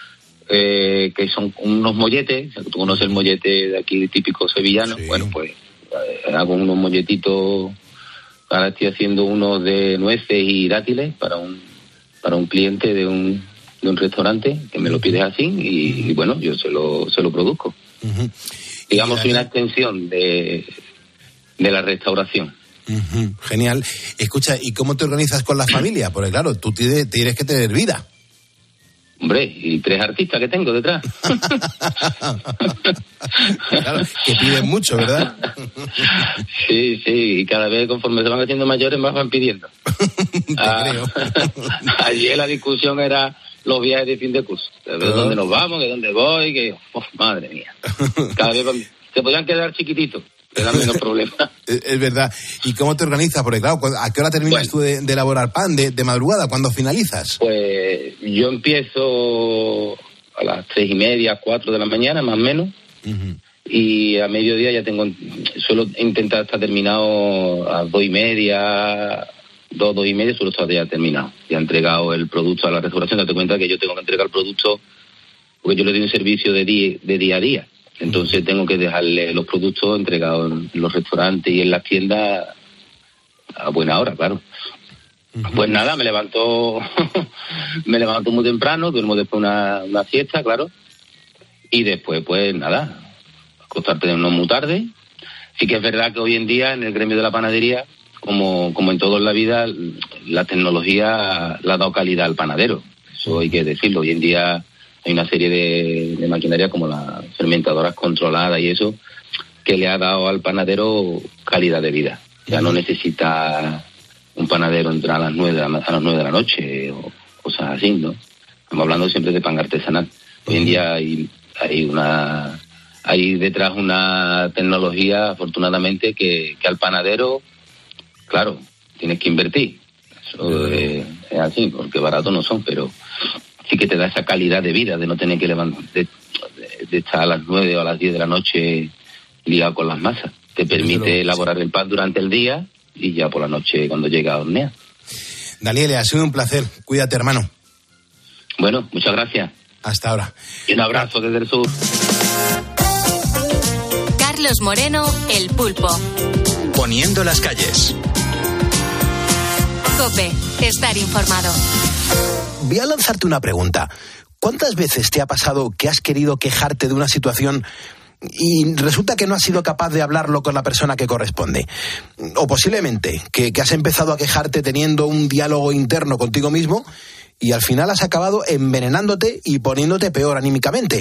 eh, que son unos molletes. O sea, tú conoces el mollete de aquí típico sevillano. Sí. Bueno, pues eh, hago unos molletitos. Ahora estoy haciendo unos de nueces y dátiles para un para un cliente de un de un restaurante que me lo pide así y, uh-huh. y bueno, yo se lo se lo produzco. Uh-huh. Digamos, soy una extensión de de la restauración. Uh-huh. Genial. Escucha, ¿y cómo te organizas con la familia? Porque claro, tú tienes, tienes que tener vida. Hombre, y tres artistas que tengo detrás. Claro, que piden mucho, ¿verdad? Sí, sí, y cada vez conforme se van haciendo mayores más van pidiendo. Te ah, creo. Ayer la discusión era los viajes de fin de curso. De dónde nos vamos, de dónde voy, que... Oh, madre mía. Cada vez van... se podrían quedar chiquititos. Te da menos problema. Es, es verdad. ¿Y cómo te organizas? Porque claro, ¿a qué hora terminas bueno, tú de, de elaborar pan? ¿De, de madrugada? ¿Cuándo finalizas? Pues yo empiezo a las tres y media, cuatro de la mañana, más o menos. Uh-huh. Y a mediodía ya tengo... Suelo intentar estar terminado a dos y media, dos, dos y media, suelo estar ya terminado. Ya he entregado el producto a la restauración. Date cuenta que yo tengo que entregar el producto porque yo le doy un servicio de día, de día a día. Entonces tengo que dejarle los productos entregados en los restaurantes y en las tiendas a buena hora, claro. Uh-huh. Pues nada, me levanto me levanto muy temprano, duermo después una, una siesta, claro. Y después, pues nada, acostarte no muy tarde. Sí que es verdad que hoy en día en el gremio de la panadería, como, como en todo en la vida, la tecnología le ha dado calidad al panadero. Eso hay que decirlo. Hoy en día hay una serie de, de maquinaria como las fermentadoras controladas y eso, que le ha dado al panadero calidad de vida. Ya no necesita un panadero entrar a las nueve de la, a las nueve de la noche o cosas así, ¿no? Estamos hablando siempre de pan artesanal. Hoy en día hay, hay una hay detrás una tecnología, afortunadamente, que, que al panadero, claro, tienes que invertir. Eso es, es así, porque baratos no son, pero sí que te da esa calidad de vida, de no tener que levantar, de, de estar a las nueve o a las diez de la noche liado con las masas. Te permite elaborar el pan durante el día y ya por la noche cuando llega a hornear. Daniel, ha sido un placer. Cuídate, hermano. Bueno, muchas gracias. Hasta ahora. Y un abrazo desde el sur. Carlos Moreno, El Pulpo. Poniendo las calles. COPE, estar informado. Voy a lanzarte una pregunta. ¿Cuántas veces te ha pasado que has querido quejarte de una situación y resulta que no has sido capaz de hablarlo con la persona que corresponde? O posiblemente que, que has empezado a quejarte teniendo un diálogo interno contigo mismo y al final has acabado envenenándote y poniéndote peor anímicamente.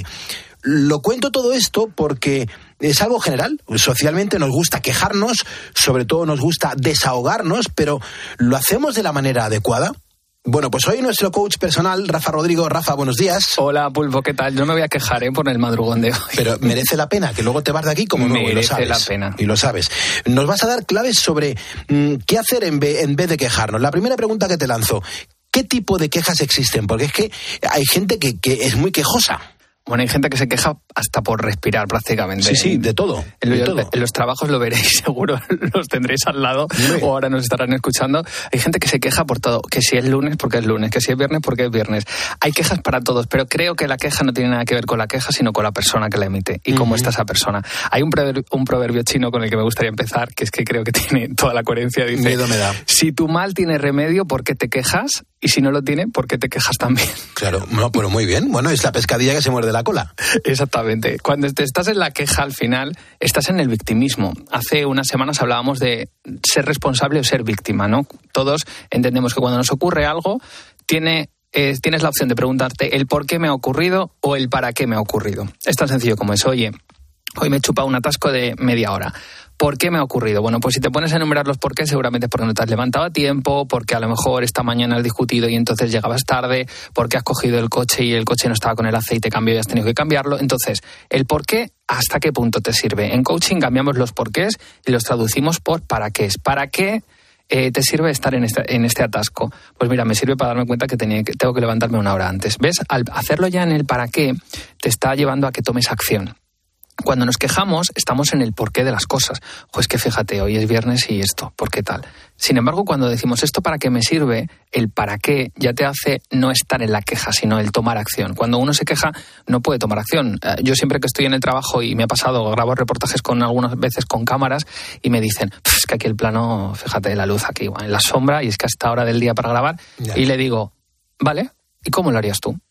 Lo cuento todo esto porque es algo general. Socialmente nos gusta quejarnos, sobre todo nos gusta desahogarnos, pero ¿lo hacemos de la manera adecuada? Bueno, pues hoy nuestro coach personal, Rafa Rodrigo. Rafa, buenos días. Hola, Pulpo, ¿qué tal? Yo no me voy a quejar, ¿eh? Por el madrugón de hoy. Pero merece la pena, que luego te vas de aquí como nuevo, y lo sabes. Merece la pena. Y lo sabes. Nos vas a dar claves sobre mmm, qué hacer en vez, en vez de quejarnos. La primera pregunta que te lanzo, ¿qué tipo de quejas existen? Porque es que hay gente que, que es muy quejosa. Bueno, hay gente que se queja hasta por respirar prácticamente. Sí, sí, de todo. En, de en, todo. en los trabajos lo veréis, seguro, los tendréis al lado sí. O ahora nos estarán escuchando. Hay gente que se queja por todo, que si es lunes porque es lunes, que si es viernes porque es viernes. Hay quejas para todos, pero creo que la queja no tiene nada que ver con la queja, sino con la persona que la emite y uh-huh. cómo está esa persona. Hay un proverbio, un proverbio chino con el que me gustaría empezar, que es que creo que tiene toda la coherencia. Dice, miedo me da. Si tu mal tiene remedio, ¿por qué te quejas? Y si no lo tiene, ¿por qué te quejas también? Claro, no, pero muy bien. Bueno, es la pescadilla que se muerde la cola. Exactamente. Cuando te estás en la queja, al final, estás en el victimismo. Hace unas semanas hablábamos de ser responsable o ser víctima, ¿no? Todos entendemos que cuando nos ocurre algo, tiene, eh, tienes la opción de preguntarte el por qué me ha ocurrido o el para qué me ha ocurrido. Es tan sencillo como eso. Oye, hoy me he chupado un atasco de media hora. ¿Por qué me ha ocurrido? Bueno, pues si te pones a enumerar los por qué, seguramente es porque no te has levantado a tiempo, porque a lo mejor esta mañana has discutido y entonces llegabas tarde, porque has cogido el coche y el coche no estaba con el aceite cambio y has tenido que cambiarlo. Entonces, el por qué, ¿hasta qué punto te sirve? En coaching cambiamos los porqués y los traducimos por para qué es. ¿Para qué eh, te sirve estar en este, en este atasco? Pues mira, me sirve para darme cuenta que, tenía, que tengo que levantarme una hora antes. ¿Ves? Al hacerlo ya en el para qué, te está llevando a que tomes acción. Cuando nos quejamos, estamos en el porqué de las cosas. Pues que fíjate, hoy es viernes y esto, ¿por qué tal? Sin embargo, cuando decimos esto para qué me sirve, el para qué ya te hace no estar en la queja, sino el tomar acción. Cuando uno se queja, no puede tomar acción. Yo siempre que estoy en el trabajo y me ha pasado, grabo reportajes con algunas veces con cámaras y me dicen, es que aquí el plano, fíjate, la luz aquí, en la sombra, y es que a esta hora del día para grabar, ya. Y le digo, vale, ¿y cómo lo harías tú?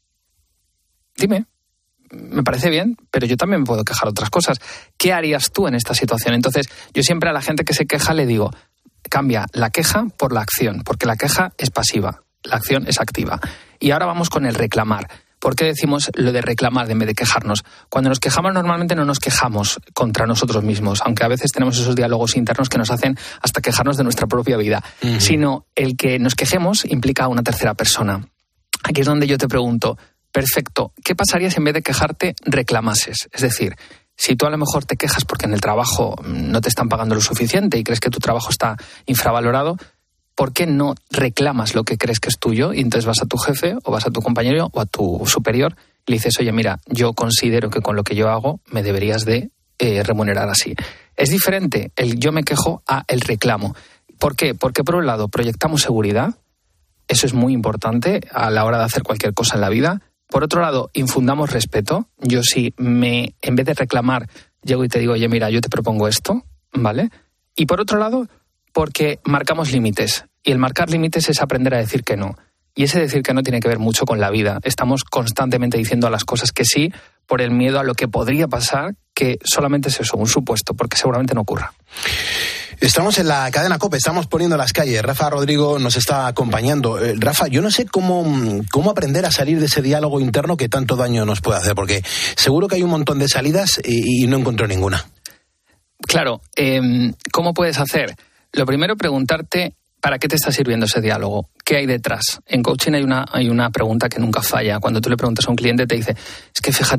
Dime. Me parece bien, pero yo también me puedo quejar de otras cosas. ¿Qué harías tú en esta situación? Entonces, yo siempre a la gente que se queja le digo, cambia la queja por la acción, porque la queja es pasiva, la acción es activa. Y ahora vamos con el reclamar. ¿Por qué decimos lo de reclamar en vez de quejarnos? Cuando nos quejamos normalmente no nos quejamos contra nosotros mismos, aunque a veces tenemos esos diálogos internos que nos hacen hasta quejarnos de nuestra propia vida, uh-huh. Sino el que nos quejemos implica a una tercera persona. Aquí es donde yo te pregunto, perfecto, ¿qué pasaría si en vez de quejarte reclamases? Es decir, si tú a lo mejor te quejas porque en el trabajo no te están pagando lo suficiente y crees que tu trabajo está infravalorado, ¿por qué no reclamas lo que crees que es tuyo? Y entonces vas a tu jefe o vas a tu compañero o a tu superior y le dices, oye, mira, yo considero que con lo que yo hago me deberías de eh, remunerar así. Es diferente el yo me quejo a el reclamo. ¿Por qué? Porque por un lado proyectamos seguridad, eso es muy importante a la hora de hacer cualquier cosa en la vida. Por otro lado, infundamos respeto. Yo si me, en vez de reclamar, llego y te digo, oye, mira, yo te propongo esto, ¿vale? Y por otro lado, porque marcamos límites. Y el marcar límites es aprender a decir que no. Y ese decir que no tiene que ver mucho con la vida. Estamos constantemente diciendo a las cosas que sí por el miedo a lo que podría pasar, que solamente es eso, un supuesto, porque seguramente no ocurra. Estamos en la cadena COPE, estamos poniendo las calles. Rafa Rodrigo nos está acompañando. Eh, Rafa, yo no sé cómo, cómo aprender a salir de ese diálogo interno que tanto daño nos puede hacer, porque seguro que hay un montón de salidas y, y no encuentro ninguna. Claro, eh, ¿cómo puedes hacer? Lo primero, preguntarte ¿para qué te está sirviendo ese diálogo? ¿Qué hay detrás? En coaching hay una, hay una pregunta que nunca falla. Cuando tú le preguntas a un cliente te dice, es que fíjate,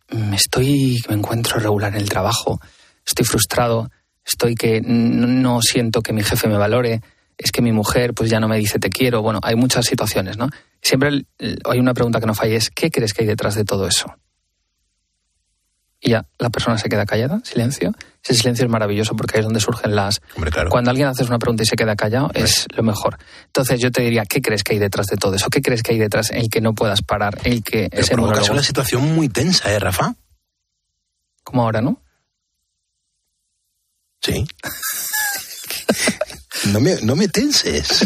me estoy, me encuentro regular en el trabajo, estoy frustrado, estoy que no, no siento que mi jefe me valore, es que mi mujer pues ya no me dice te quiero. Bueno, hay muchas situaciones, ¿no? Siempre el, el, hay una pregunta que no falla, es ¿qué crees que hay detrás de todo eso? Y ya la persona se queda callada, silencio. Ese silencio es maravilloso porque ahí es donde surgen las... Hombre, claro. Cuando alguien hace una pregunta y se queda callado, Hombre. es lo mejor. Entonces yo te diría, ¿qué crees que hay detrás de todo eso? ¿Qué crees que hay detrás en el que no puedas parar? El que Pero provocas una situación muy tensa, ¿eh, Rafa? Como ahora, ¿no? Sí. No me, no me tenses.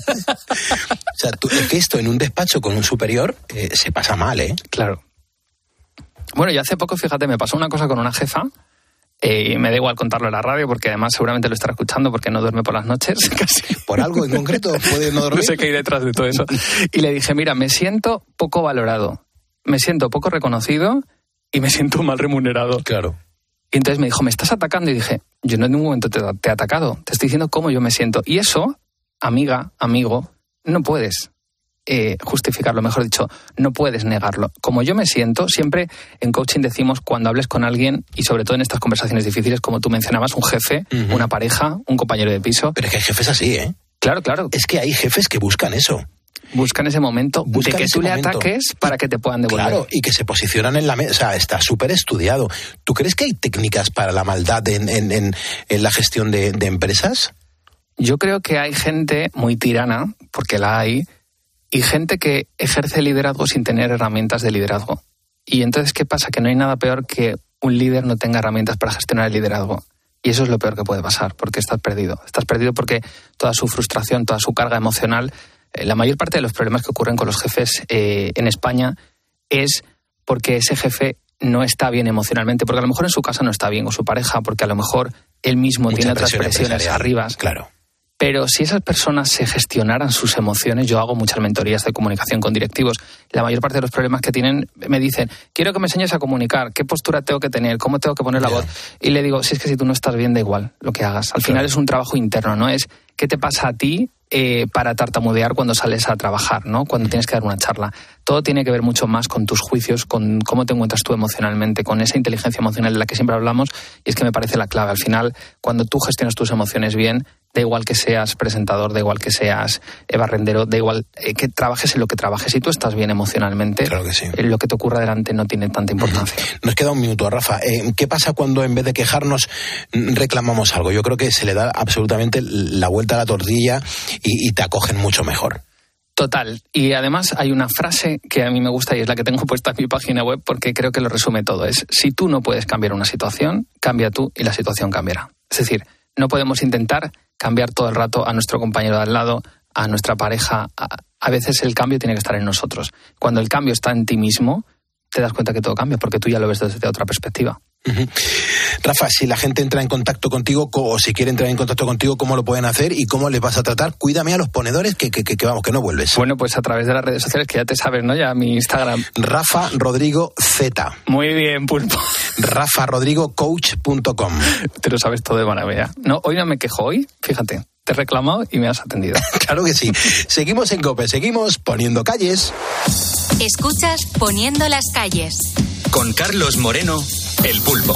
O sea, tú, es que esto en un despacho con un superior eh, se pasa mal, ¿eh? Claro. Bueno, yo hace poco, fíjate, me pasó una cosa con una jefa, eh, y me da igual contarlo en la radio porque además seguramente lo estará escuchando porque no duerme por las noches. Casi. ¿Por algo en concreto? ¿Puede no dormir? No sé qué hay detrás de todo eso. Y le dije, mira, me siento poco valorado, me siento poco reconocido y me siento mal remunerado. Claro. Y entonces me dijo, ¿me estás atacando? Y dije, yo no en ningún momento te, te he atacado, te estoy diciendo cómo yo me siento. Y eso, amiga, amigo, no puedes eh, justificarlo, mejor dicho, no puedes negarlo. Como yo me siento, siempre en coaching decimos, cuando hables con alguien, y sobre todo en estas conversaciones difíciles, como tú mencionabas, un jefe, uh-huh. una pareja, un compañero de piso. Pero es que hay jefes así, ¿eh? Claro, claro. Es que hay jefes que buscan eso. Buscan ese momento Buscan de que tú le momento. ataques para que te puedan devolver. Claro, y que se posicionan en la mesa. O sea, está súper estudiado. ¿Tú crees que hay técnicas para la maldad en, en, en, en la gestión de, de empresas? Yo creo que hay gente muy tirana, porque la hay, y gente que ejerce liderazgo sin tener herramientas de liderazgo. Y entonces, ¿qué pasa? Que no hay nada peor que un líder no tenga herramientas para gestionar el liderazgo. Y eso es lo peor que puede pasar, porque estás perdido. Estás perdido porque toda su frustración, toda su carga emocional... La mayor parte de los problemas que ocurren con los jefes eh, en España es porque ese jefe no está bien emocionalmente, porque a lo mejor en su casa no está bien, o su pareja, porque a lo mejor él mismo Mucha tiene otras presión presiones arriba. Claro. Pero si esas personas se gestionaran sus emociones, yo hago muchas mentorías de comunicación con directivos, la mayor parte de los problemas que tienen me dicen, quiero que me enseñes a comunicar, qué postura tengo que tener, cómo tengo que poner la yeah. voz. Y le digo, si es que si tú no estás bien, da igual lo que hagas. Al claro. final es un trabajo interno, ¿no? Es qué te pasa a ti eh, para tartamudear cuando sales a trabajar, ¿no? Cuando tienes que dar una charla. Todo tiene que ver mucho más con tus juicios, con cómo te encuentras tú emocionalmente, con esa inteligencia emocional de la que siempre hablamos, y es que me parece la clave. Al final, cuando tú gestionas tus emociones bien, da igual que seas presentador, da igual que seas barrendero, da igual eh, que trabajes en lo que trabajes. Si tú estás bien emocionalmente, claro que sí. eh, lo que te ocurra delante no tiene tanta importancia. Nos queda un minuto, Rafa. Eh, ¿Qué pasa cuando en vez de quejarnos reclamamos algo? Yo creo que se le da absolutamente la vuelta a la tortilla y, y te acogen mucho mejor. Total. Y además hay una frase que a mí me gusta y es la que tengo puesta en mi página web porque creo que lo resume todo. Es, si tú no puedes cambiar una situación, cambia tú y la situación cambiará. Es decir, no podemos intentar cambiar todo el rato a nuestro compañero de al lado, a nuestra pareja. A, a veces el cambio tiene que estar en nosotros. Cuando el cambio está en ti mismo, te das cuenta que todo cambia porque tú ya lo ves desde otra perspectiva. Uh-huh. Rafa, si la gente entra en contacto contigo o si quiere entrar en contacto contigo, ¿cómo lo pueden hacer y cómo les vas a tratar? Cuídame a los ponedores que, que, que, que vamos, que no vuelves. Bueno, pues a través de las redes sociales que ya te sabes, ¿no? Ya mi Instagram. Rafa Rodrigo Z. Muy bien, Pulpo. Rafa Rodrigo Coach punto com. Te lo sabes todo de maravilla. No, hoy no me quejo, hoy, fíjate, te he reclamado y me has atendido. Claro que sí. Seguimos en COPE, seguimos poniendo calles. Escuchas Poniendo las calles. Con Carlos Moreno, El Pulpo.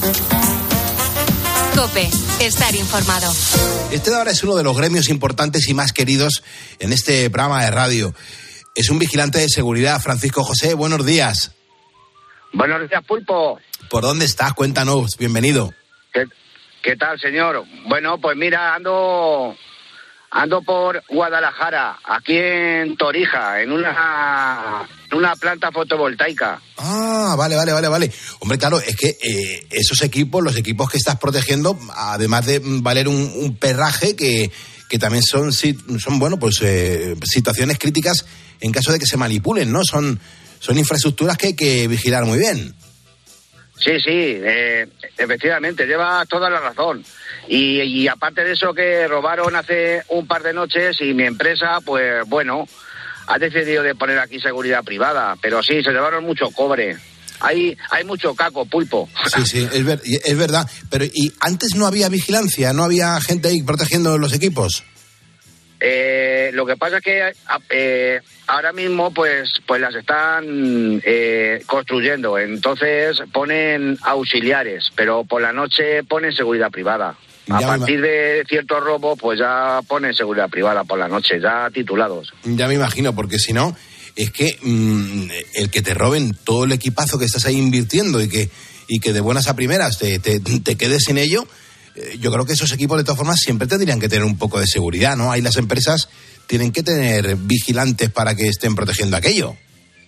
COPE, estar informado. Este de ahora es uno de los gremios importantes y más queridos en este programa de radio. Es un vigilante de seguridad, Francisco José. Buenos días. Buenos días, Pulpo. ¿Por dónde estás? Cuéntanos. Bienvenido. ¿Qué, qué tal, señor? Bueno, pues mira, ando... Ando por Guadalajara, aquí en Torija, en una, en una planta fotovoltaica. Ah, vale, vale, vale, vale. Hombre, claro, es que eh, esos equipos, los equipos que estás protegiendo, además de valer un, un perraje, que, que también son, son bueno, pues eh, situaciones críticas en caso de que se manipulen, ¿no? Son, son infraestructuras que hay que vigilar muy bien. Sí, sí, eh, efectivamente, lleva toda la razón. Y, y aparte de eso que robaron hace un par de noches y mi empresa, pues bueno, ha decidido de poner aquí seguridad privada. Pero sí, se llevaron mucho cobre. Hay, hay mucho caco, Pulpo. Sí, sí, es, ver, es verdad. Pero ¿y antes no había vigilancia? ¿No había gente ahí protegiendo los equipos? eh, lo que pasa es que eh, ahora mismo pues pues las están eh, construyendo, entonces ponen auxiliares, pero por la noche ponen seguridad privada. A Ya partir de ciertos robos, pues ya ponen seguridad privada por la noche, ya titulados. Ya me imagino, porque si no, es que mmm, el que te roben todo el equipazo que estás ahí invirtiendo y que, y que de buenas a primeras te, te, te quedes sin ello, eh, yo creo que esos equipos de todas formas siempre tendrían que tener un poco de seguridad, ¿no? Ahí las empresas tienen que tener vigilantes para que estén protegiendo aquello.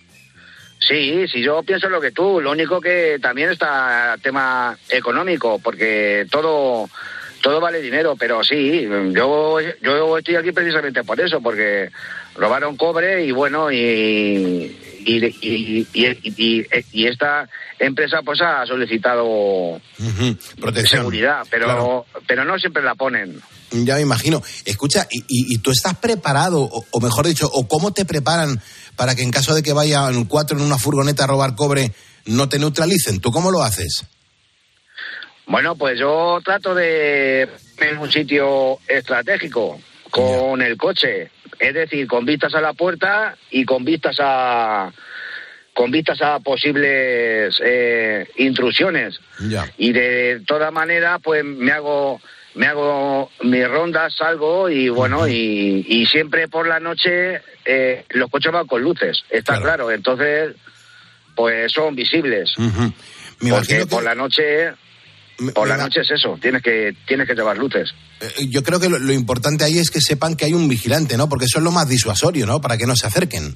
Sí, sí, yo pienso lo que tú, lo único que también está el tema económico, porque todo... Todo vale dinero, pero sí, yo yo estoy aquí precisamente por eso, porque robaron cobre y bueno, y y, y, y, y, y esta empresa pues ha solicitado uh-huh. Protección. Seguridad, pero Claro. pero no siempre la ponen. Ya me imagino. Escucha, ¿y, y, y tú estás preparado, o, o mejor dicho, o cómo te preparan para que en caso de que vayan cuatro en una furgoneta a robar cobre, no te neutralicen? ¿Tú cómo lo haces? Bueno, pues yo trato de en un sitio estratégico con el coche, es decir, con vistas a la puerta y con vistas a con vistas a posibles eh, intrusiones. Ya. Y de toda manera, pues me hago me hago mis rondas, salgo y bueno, uh-huh. y, y siempre por la noche eh, los coches van con luces, está claro. claro. Entonces, pues son visibles. Uh-huh. Me porque que... por la noche... Por la noche es eso, tienes que tienes que llevar luces. Eh, yo creo que lo, lo importante ahí es que sepan que hay un vigilante, ¿no? Porque eso es lo más disuasorio, ¿no? Para que no se acerquen.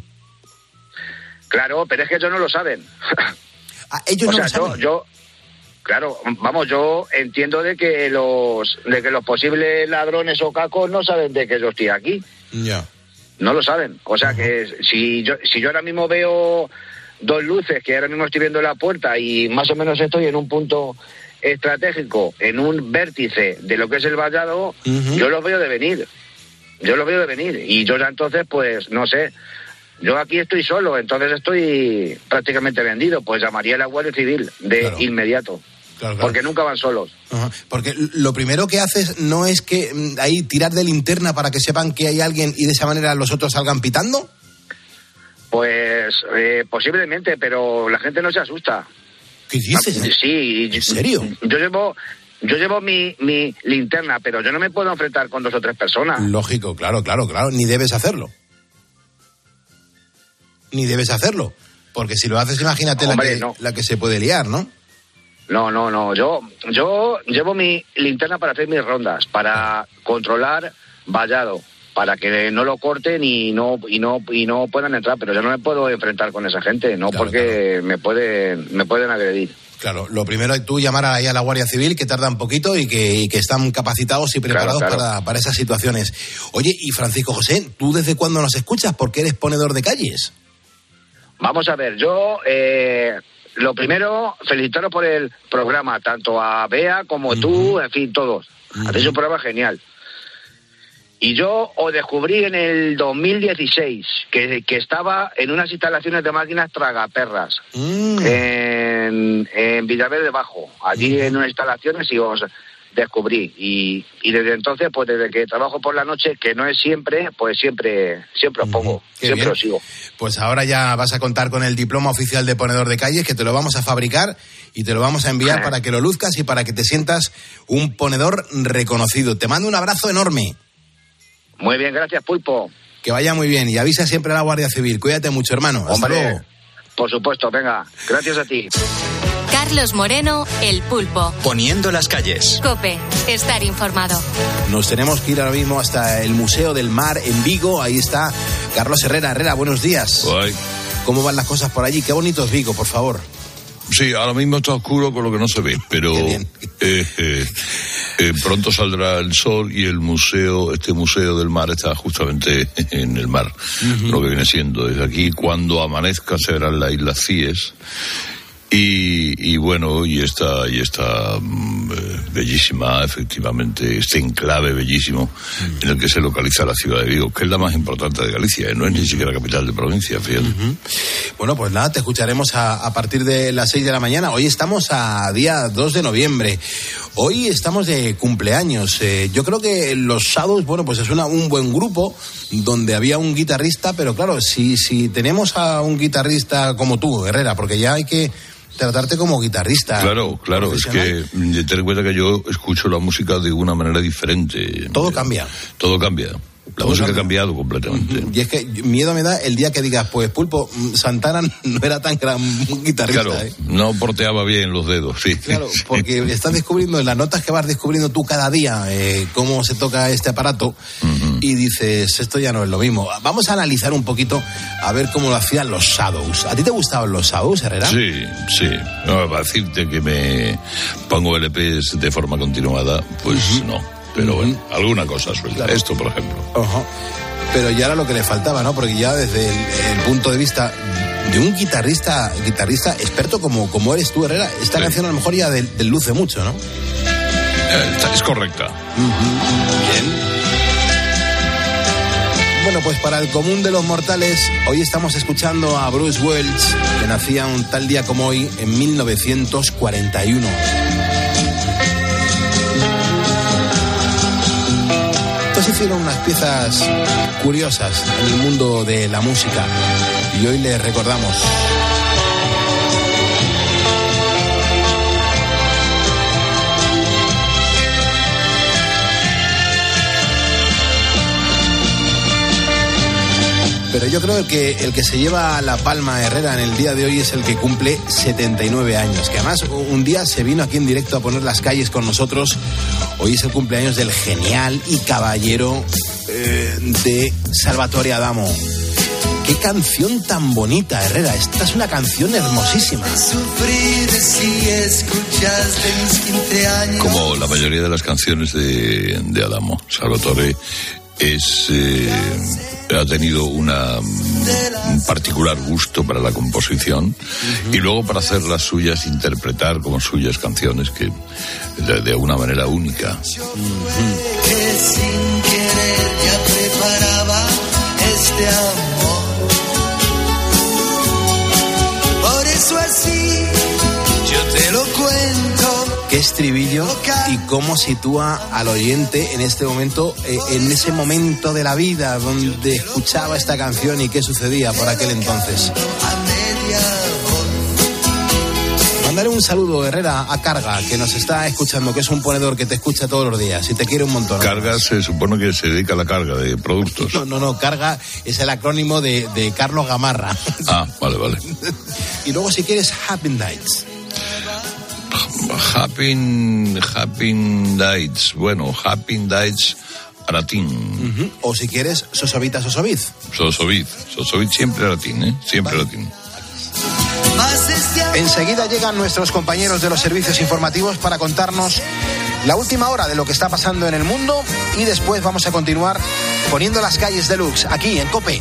Claro, pero es que ellos no lo saben. Ah, ellos o no sea, lo saben. Yo, yo, claro, vamos, yo entiendo de que los de que los posibles ladrones o cacos no saben de que yo estoy aquí. Ya. No lo saben. O sea, uh-huh. que si yo si yo ahora mismo veo dos luces, que ahora mismo estoy viendo la puerta y más o menos estoy en un punto estratégico, en un vértice de lo que es el vallado, uh-huh. yo lo veo de venir, yo lo veo de venir, y yo ya entonces, pues, no sé, yo aquí estoy solo, entonces estoy prácticamente vendido, pues llamaría a la Guardia Civil de claro. inmediato, claro, claro. porque nunca van solos. Uh-huh. Porque lo primero que haces no es que ahí tirar de linterna para que sepan que hay alguien y de esa manera los otros salgan pitando. Pues, eh, posiblemente, pero la gente no se asusta. ¿Qué dices? Sí. ¿En serio? Yo llevo, yo llevo mi, mi linterna, pero yo no me puedo enfrentar con dos o tres personas. Lógico, claro, claro, claro. Ni debes hacerlo. Ni debes hacerlo. Porque si lo haces, imagínate Hombre, la, que, no. la que se puede liar, ¿no? No, no, no. Yo, yo llevo mi linterna para hacer mis rondas, para controlar vallado, para que no lo corten y no y no y no puedan entrar, pero yo no me puedo enfrentar con esa gente, no claro, porque claro. me pueden me pueden agredir. Claro, lo primero es tú llamar ahí a la Guardia Civil, que tarda un poquito y que, y que están capacitados y preparados claro, claro. Para, para esas situaciones. Oye, y Francisco José, ¿tú desde cuándo nos escuchas? ¿Por qué eres ponedor de calles? Vamos a ver, yo eh, lo primero, felicitaros por el programa, tanto a Bea como uh-huh. tú, en fin, todos. Uh-huh. Hacéis un programa genial. Y yo os descubrí en el dos mil dieciséis que, que estaba en unas instalaciones de máquinas tragaperras mm. en, en Villaverde Bajo, allí mm. en unas instalaciones, y os descubrí. Y, y desde entonces, pues desde que trabajo por la noche, que no es siempre, pues siempre siempre os pongo, mm. siempre bien. Os sigo. Pues ahora ya vas a contar con el diploma oficial de ponedor de calles, que te lo vamos a fabricar y te lo vamos a enviar ah. para que lo luzcas y para que te sientas un ponedor reconocido. Te mando un abrazo enorme. Muy bien, gracias, Pulpo. Que vaya muy bien y avisa siempre a la Guardia Civil. Cuídate mucho, hermano. Hasta Hombre, luego. Por supuesto, venga. Gracias a ti. Carlos Moreno, El Pulpo. Poniendo las calles. COPE, estar informado. Nos tenemos que ir ahora mismo hasta el Museo del Mar en Vigo. Ahí está Carlos Herrera. Herrera, buenos días. Bye. ¿Cómo van las cosas por allí? Qué bonito es Vigo, por favor. Sí, ahora mismo está oscuro con lo que no se ve, pero eh, eh, eh, pronto saldrá el sol y el museo, este museo del mar está justamente en el mar, uh-huh. lo que viene siendo. Desde aquí, cuando amanezca, se verán las Islas Cíes. Y, y bueno, y esta, y esta, eh, bellísima, efectivamente, este enclave bellísimo en el que se localiza la ciudad de Vigo, que es la más importante de Galicia, ¿eh? No es ni siquiera capital de provincia, fíjate. Uh-huh. Bueno, pues nada, te escucharemos a, a partir de las seis de la mañana. Hoy estamos a día dos de noviembre. Hoy estamos de cumpleaños. Eh, yo creo que los Shadows, bueno, pues es una, un buen grupo donde había un guitarrista, pero claro, si, si tenemos a un guitarrista como tú, Herrera, porque ya hay que tratarte como guitarrista. Claro, claro, es que ten en cuenta que yo escucho la música de una manera diferente. Todo cambia. Todo cambia. La música ha cambiado completamente. Y es que miedo me da el día que digas, pues Pulpo, Santana no era tan gran guitarrista. Claro, ¿eh? no porteaba bien los dedos, sí. Claro, porque estás descubriendo, en las notas que vas descubriendo tú cada día, eh, cómo se toca este aparato, uh-huh. y dices, esto ya no es lo mismo. Vamos a analizar un poquito, a ver cómo lo hacían los Shadows. ¿A ti te gustaban los Shadows, Herrera? Sí, sí. No, para decirte que me pongo L Pes de forma continuada, pues uh-huh. no. Pero bueno, uh-huh. alguna cosa suelta. Claro. Esto, por ejemplo. Uh-huh. Pero ya era lo que le faltaba, ¿no? Porque ya desde el, el punto de vista de un guitarrista guitarrista experto como, como eres tú, Herrera, esta sí. canción a lo mejor ya del, del luce mucho, ¿no? Eh, es correcta. Uh-huh. Bien. Bueno, pues para el común de los mortales, hoy estamos escuchando a Bruce Welch, que nacía un tal día como hoy, en mil novecientos cuarenta y uno. Se hicieron unas piezas curiosas en el mundo de la música y hoy les recordamos. Pero yo creo que el que se lleva la palma, Herrera, en el día de hoy es el que cumple setenta y nueve años, que además un día se vino aquí en directo a poner las calles con nosotros. Hoy es el cumpleaños del genial y caballero eh, de Salvatore Adamo. ¡Qué canción tan bonita, Herrera! Esta es una canción hermosísima. Como la mayoría de las canciones de, de Adamo, Salvatore es... Eh, ha tenido una, un particular gusto para la composición uh-huh. y luego para hacer las suyas, interpretar como suyas canciones que de, de una manera única. Uh-huh. Que sin querer ya preparaba este amor. Por eso así yo te lo cuento. Qué estribillo y cómo sitúa al oyente en este momento, eh, en ese momento de la vida donde escuchaba esta canción y qué sucedía por aquel entonces. Mandaré un saludo, Herrera, a Carga, que nos está escuchando, que es un ponedor que te escucha todos los días y te quiere un montón. Carga se supone que se dedica a la carga de productos. No, no, no, Carga es el acrónimo de, de Carlos Gamarra. Ah, vale, vale. Y luego si quieres, Happy Nights. Happy, happy Nights, bueno, Happy Nights a latín. Uh-huh. O si quieres, Sosovita Sosoviz. Sosoviz, Sosoviz siempre a latín, ¿eh? Siempre vale. latín. Enseguida llegan nuestros compañeros de los servicios informativos para contarnos la última hora de lo que está pasando en el mundo y después vamos a continuar poniendo las calles deluxe aquí en COPE.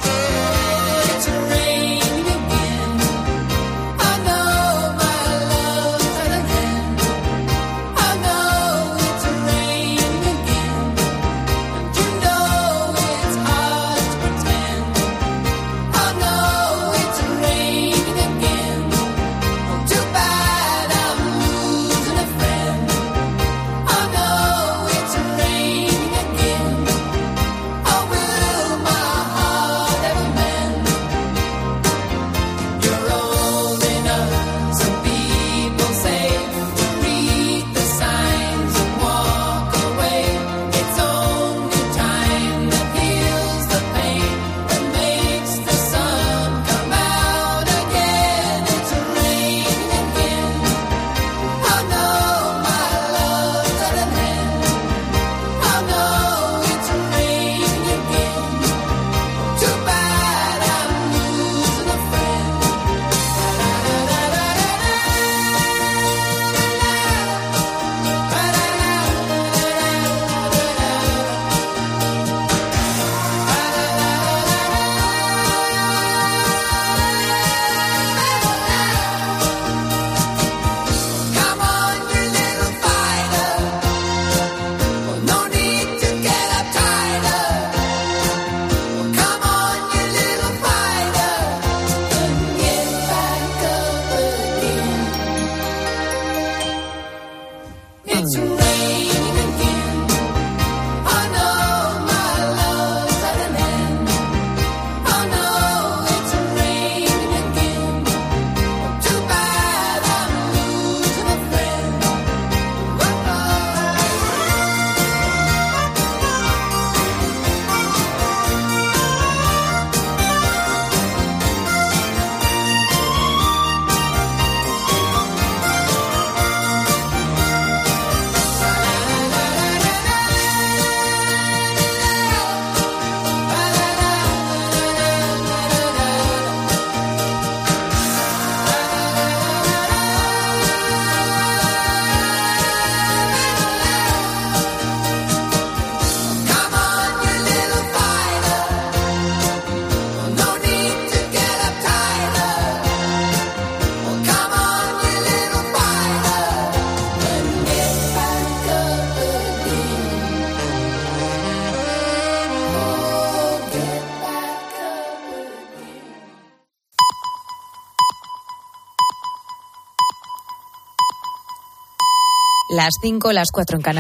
las cinco, las cuatro en Canarias.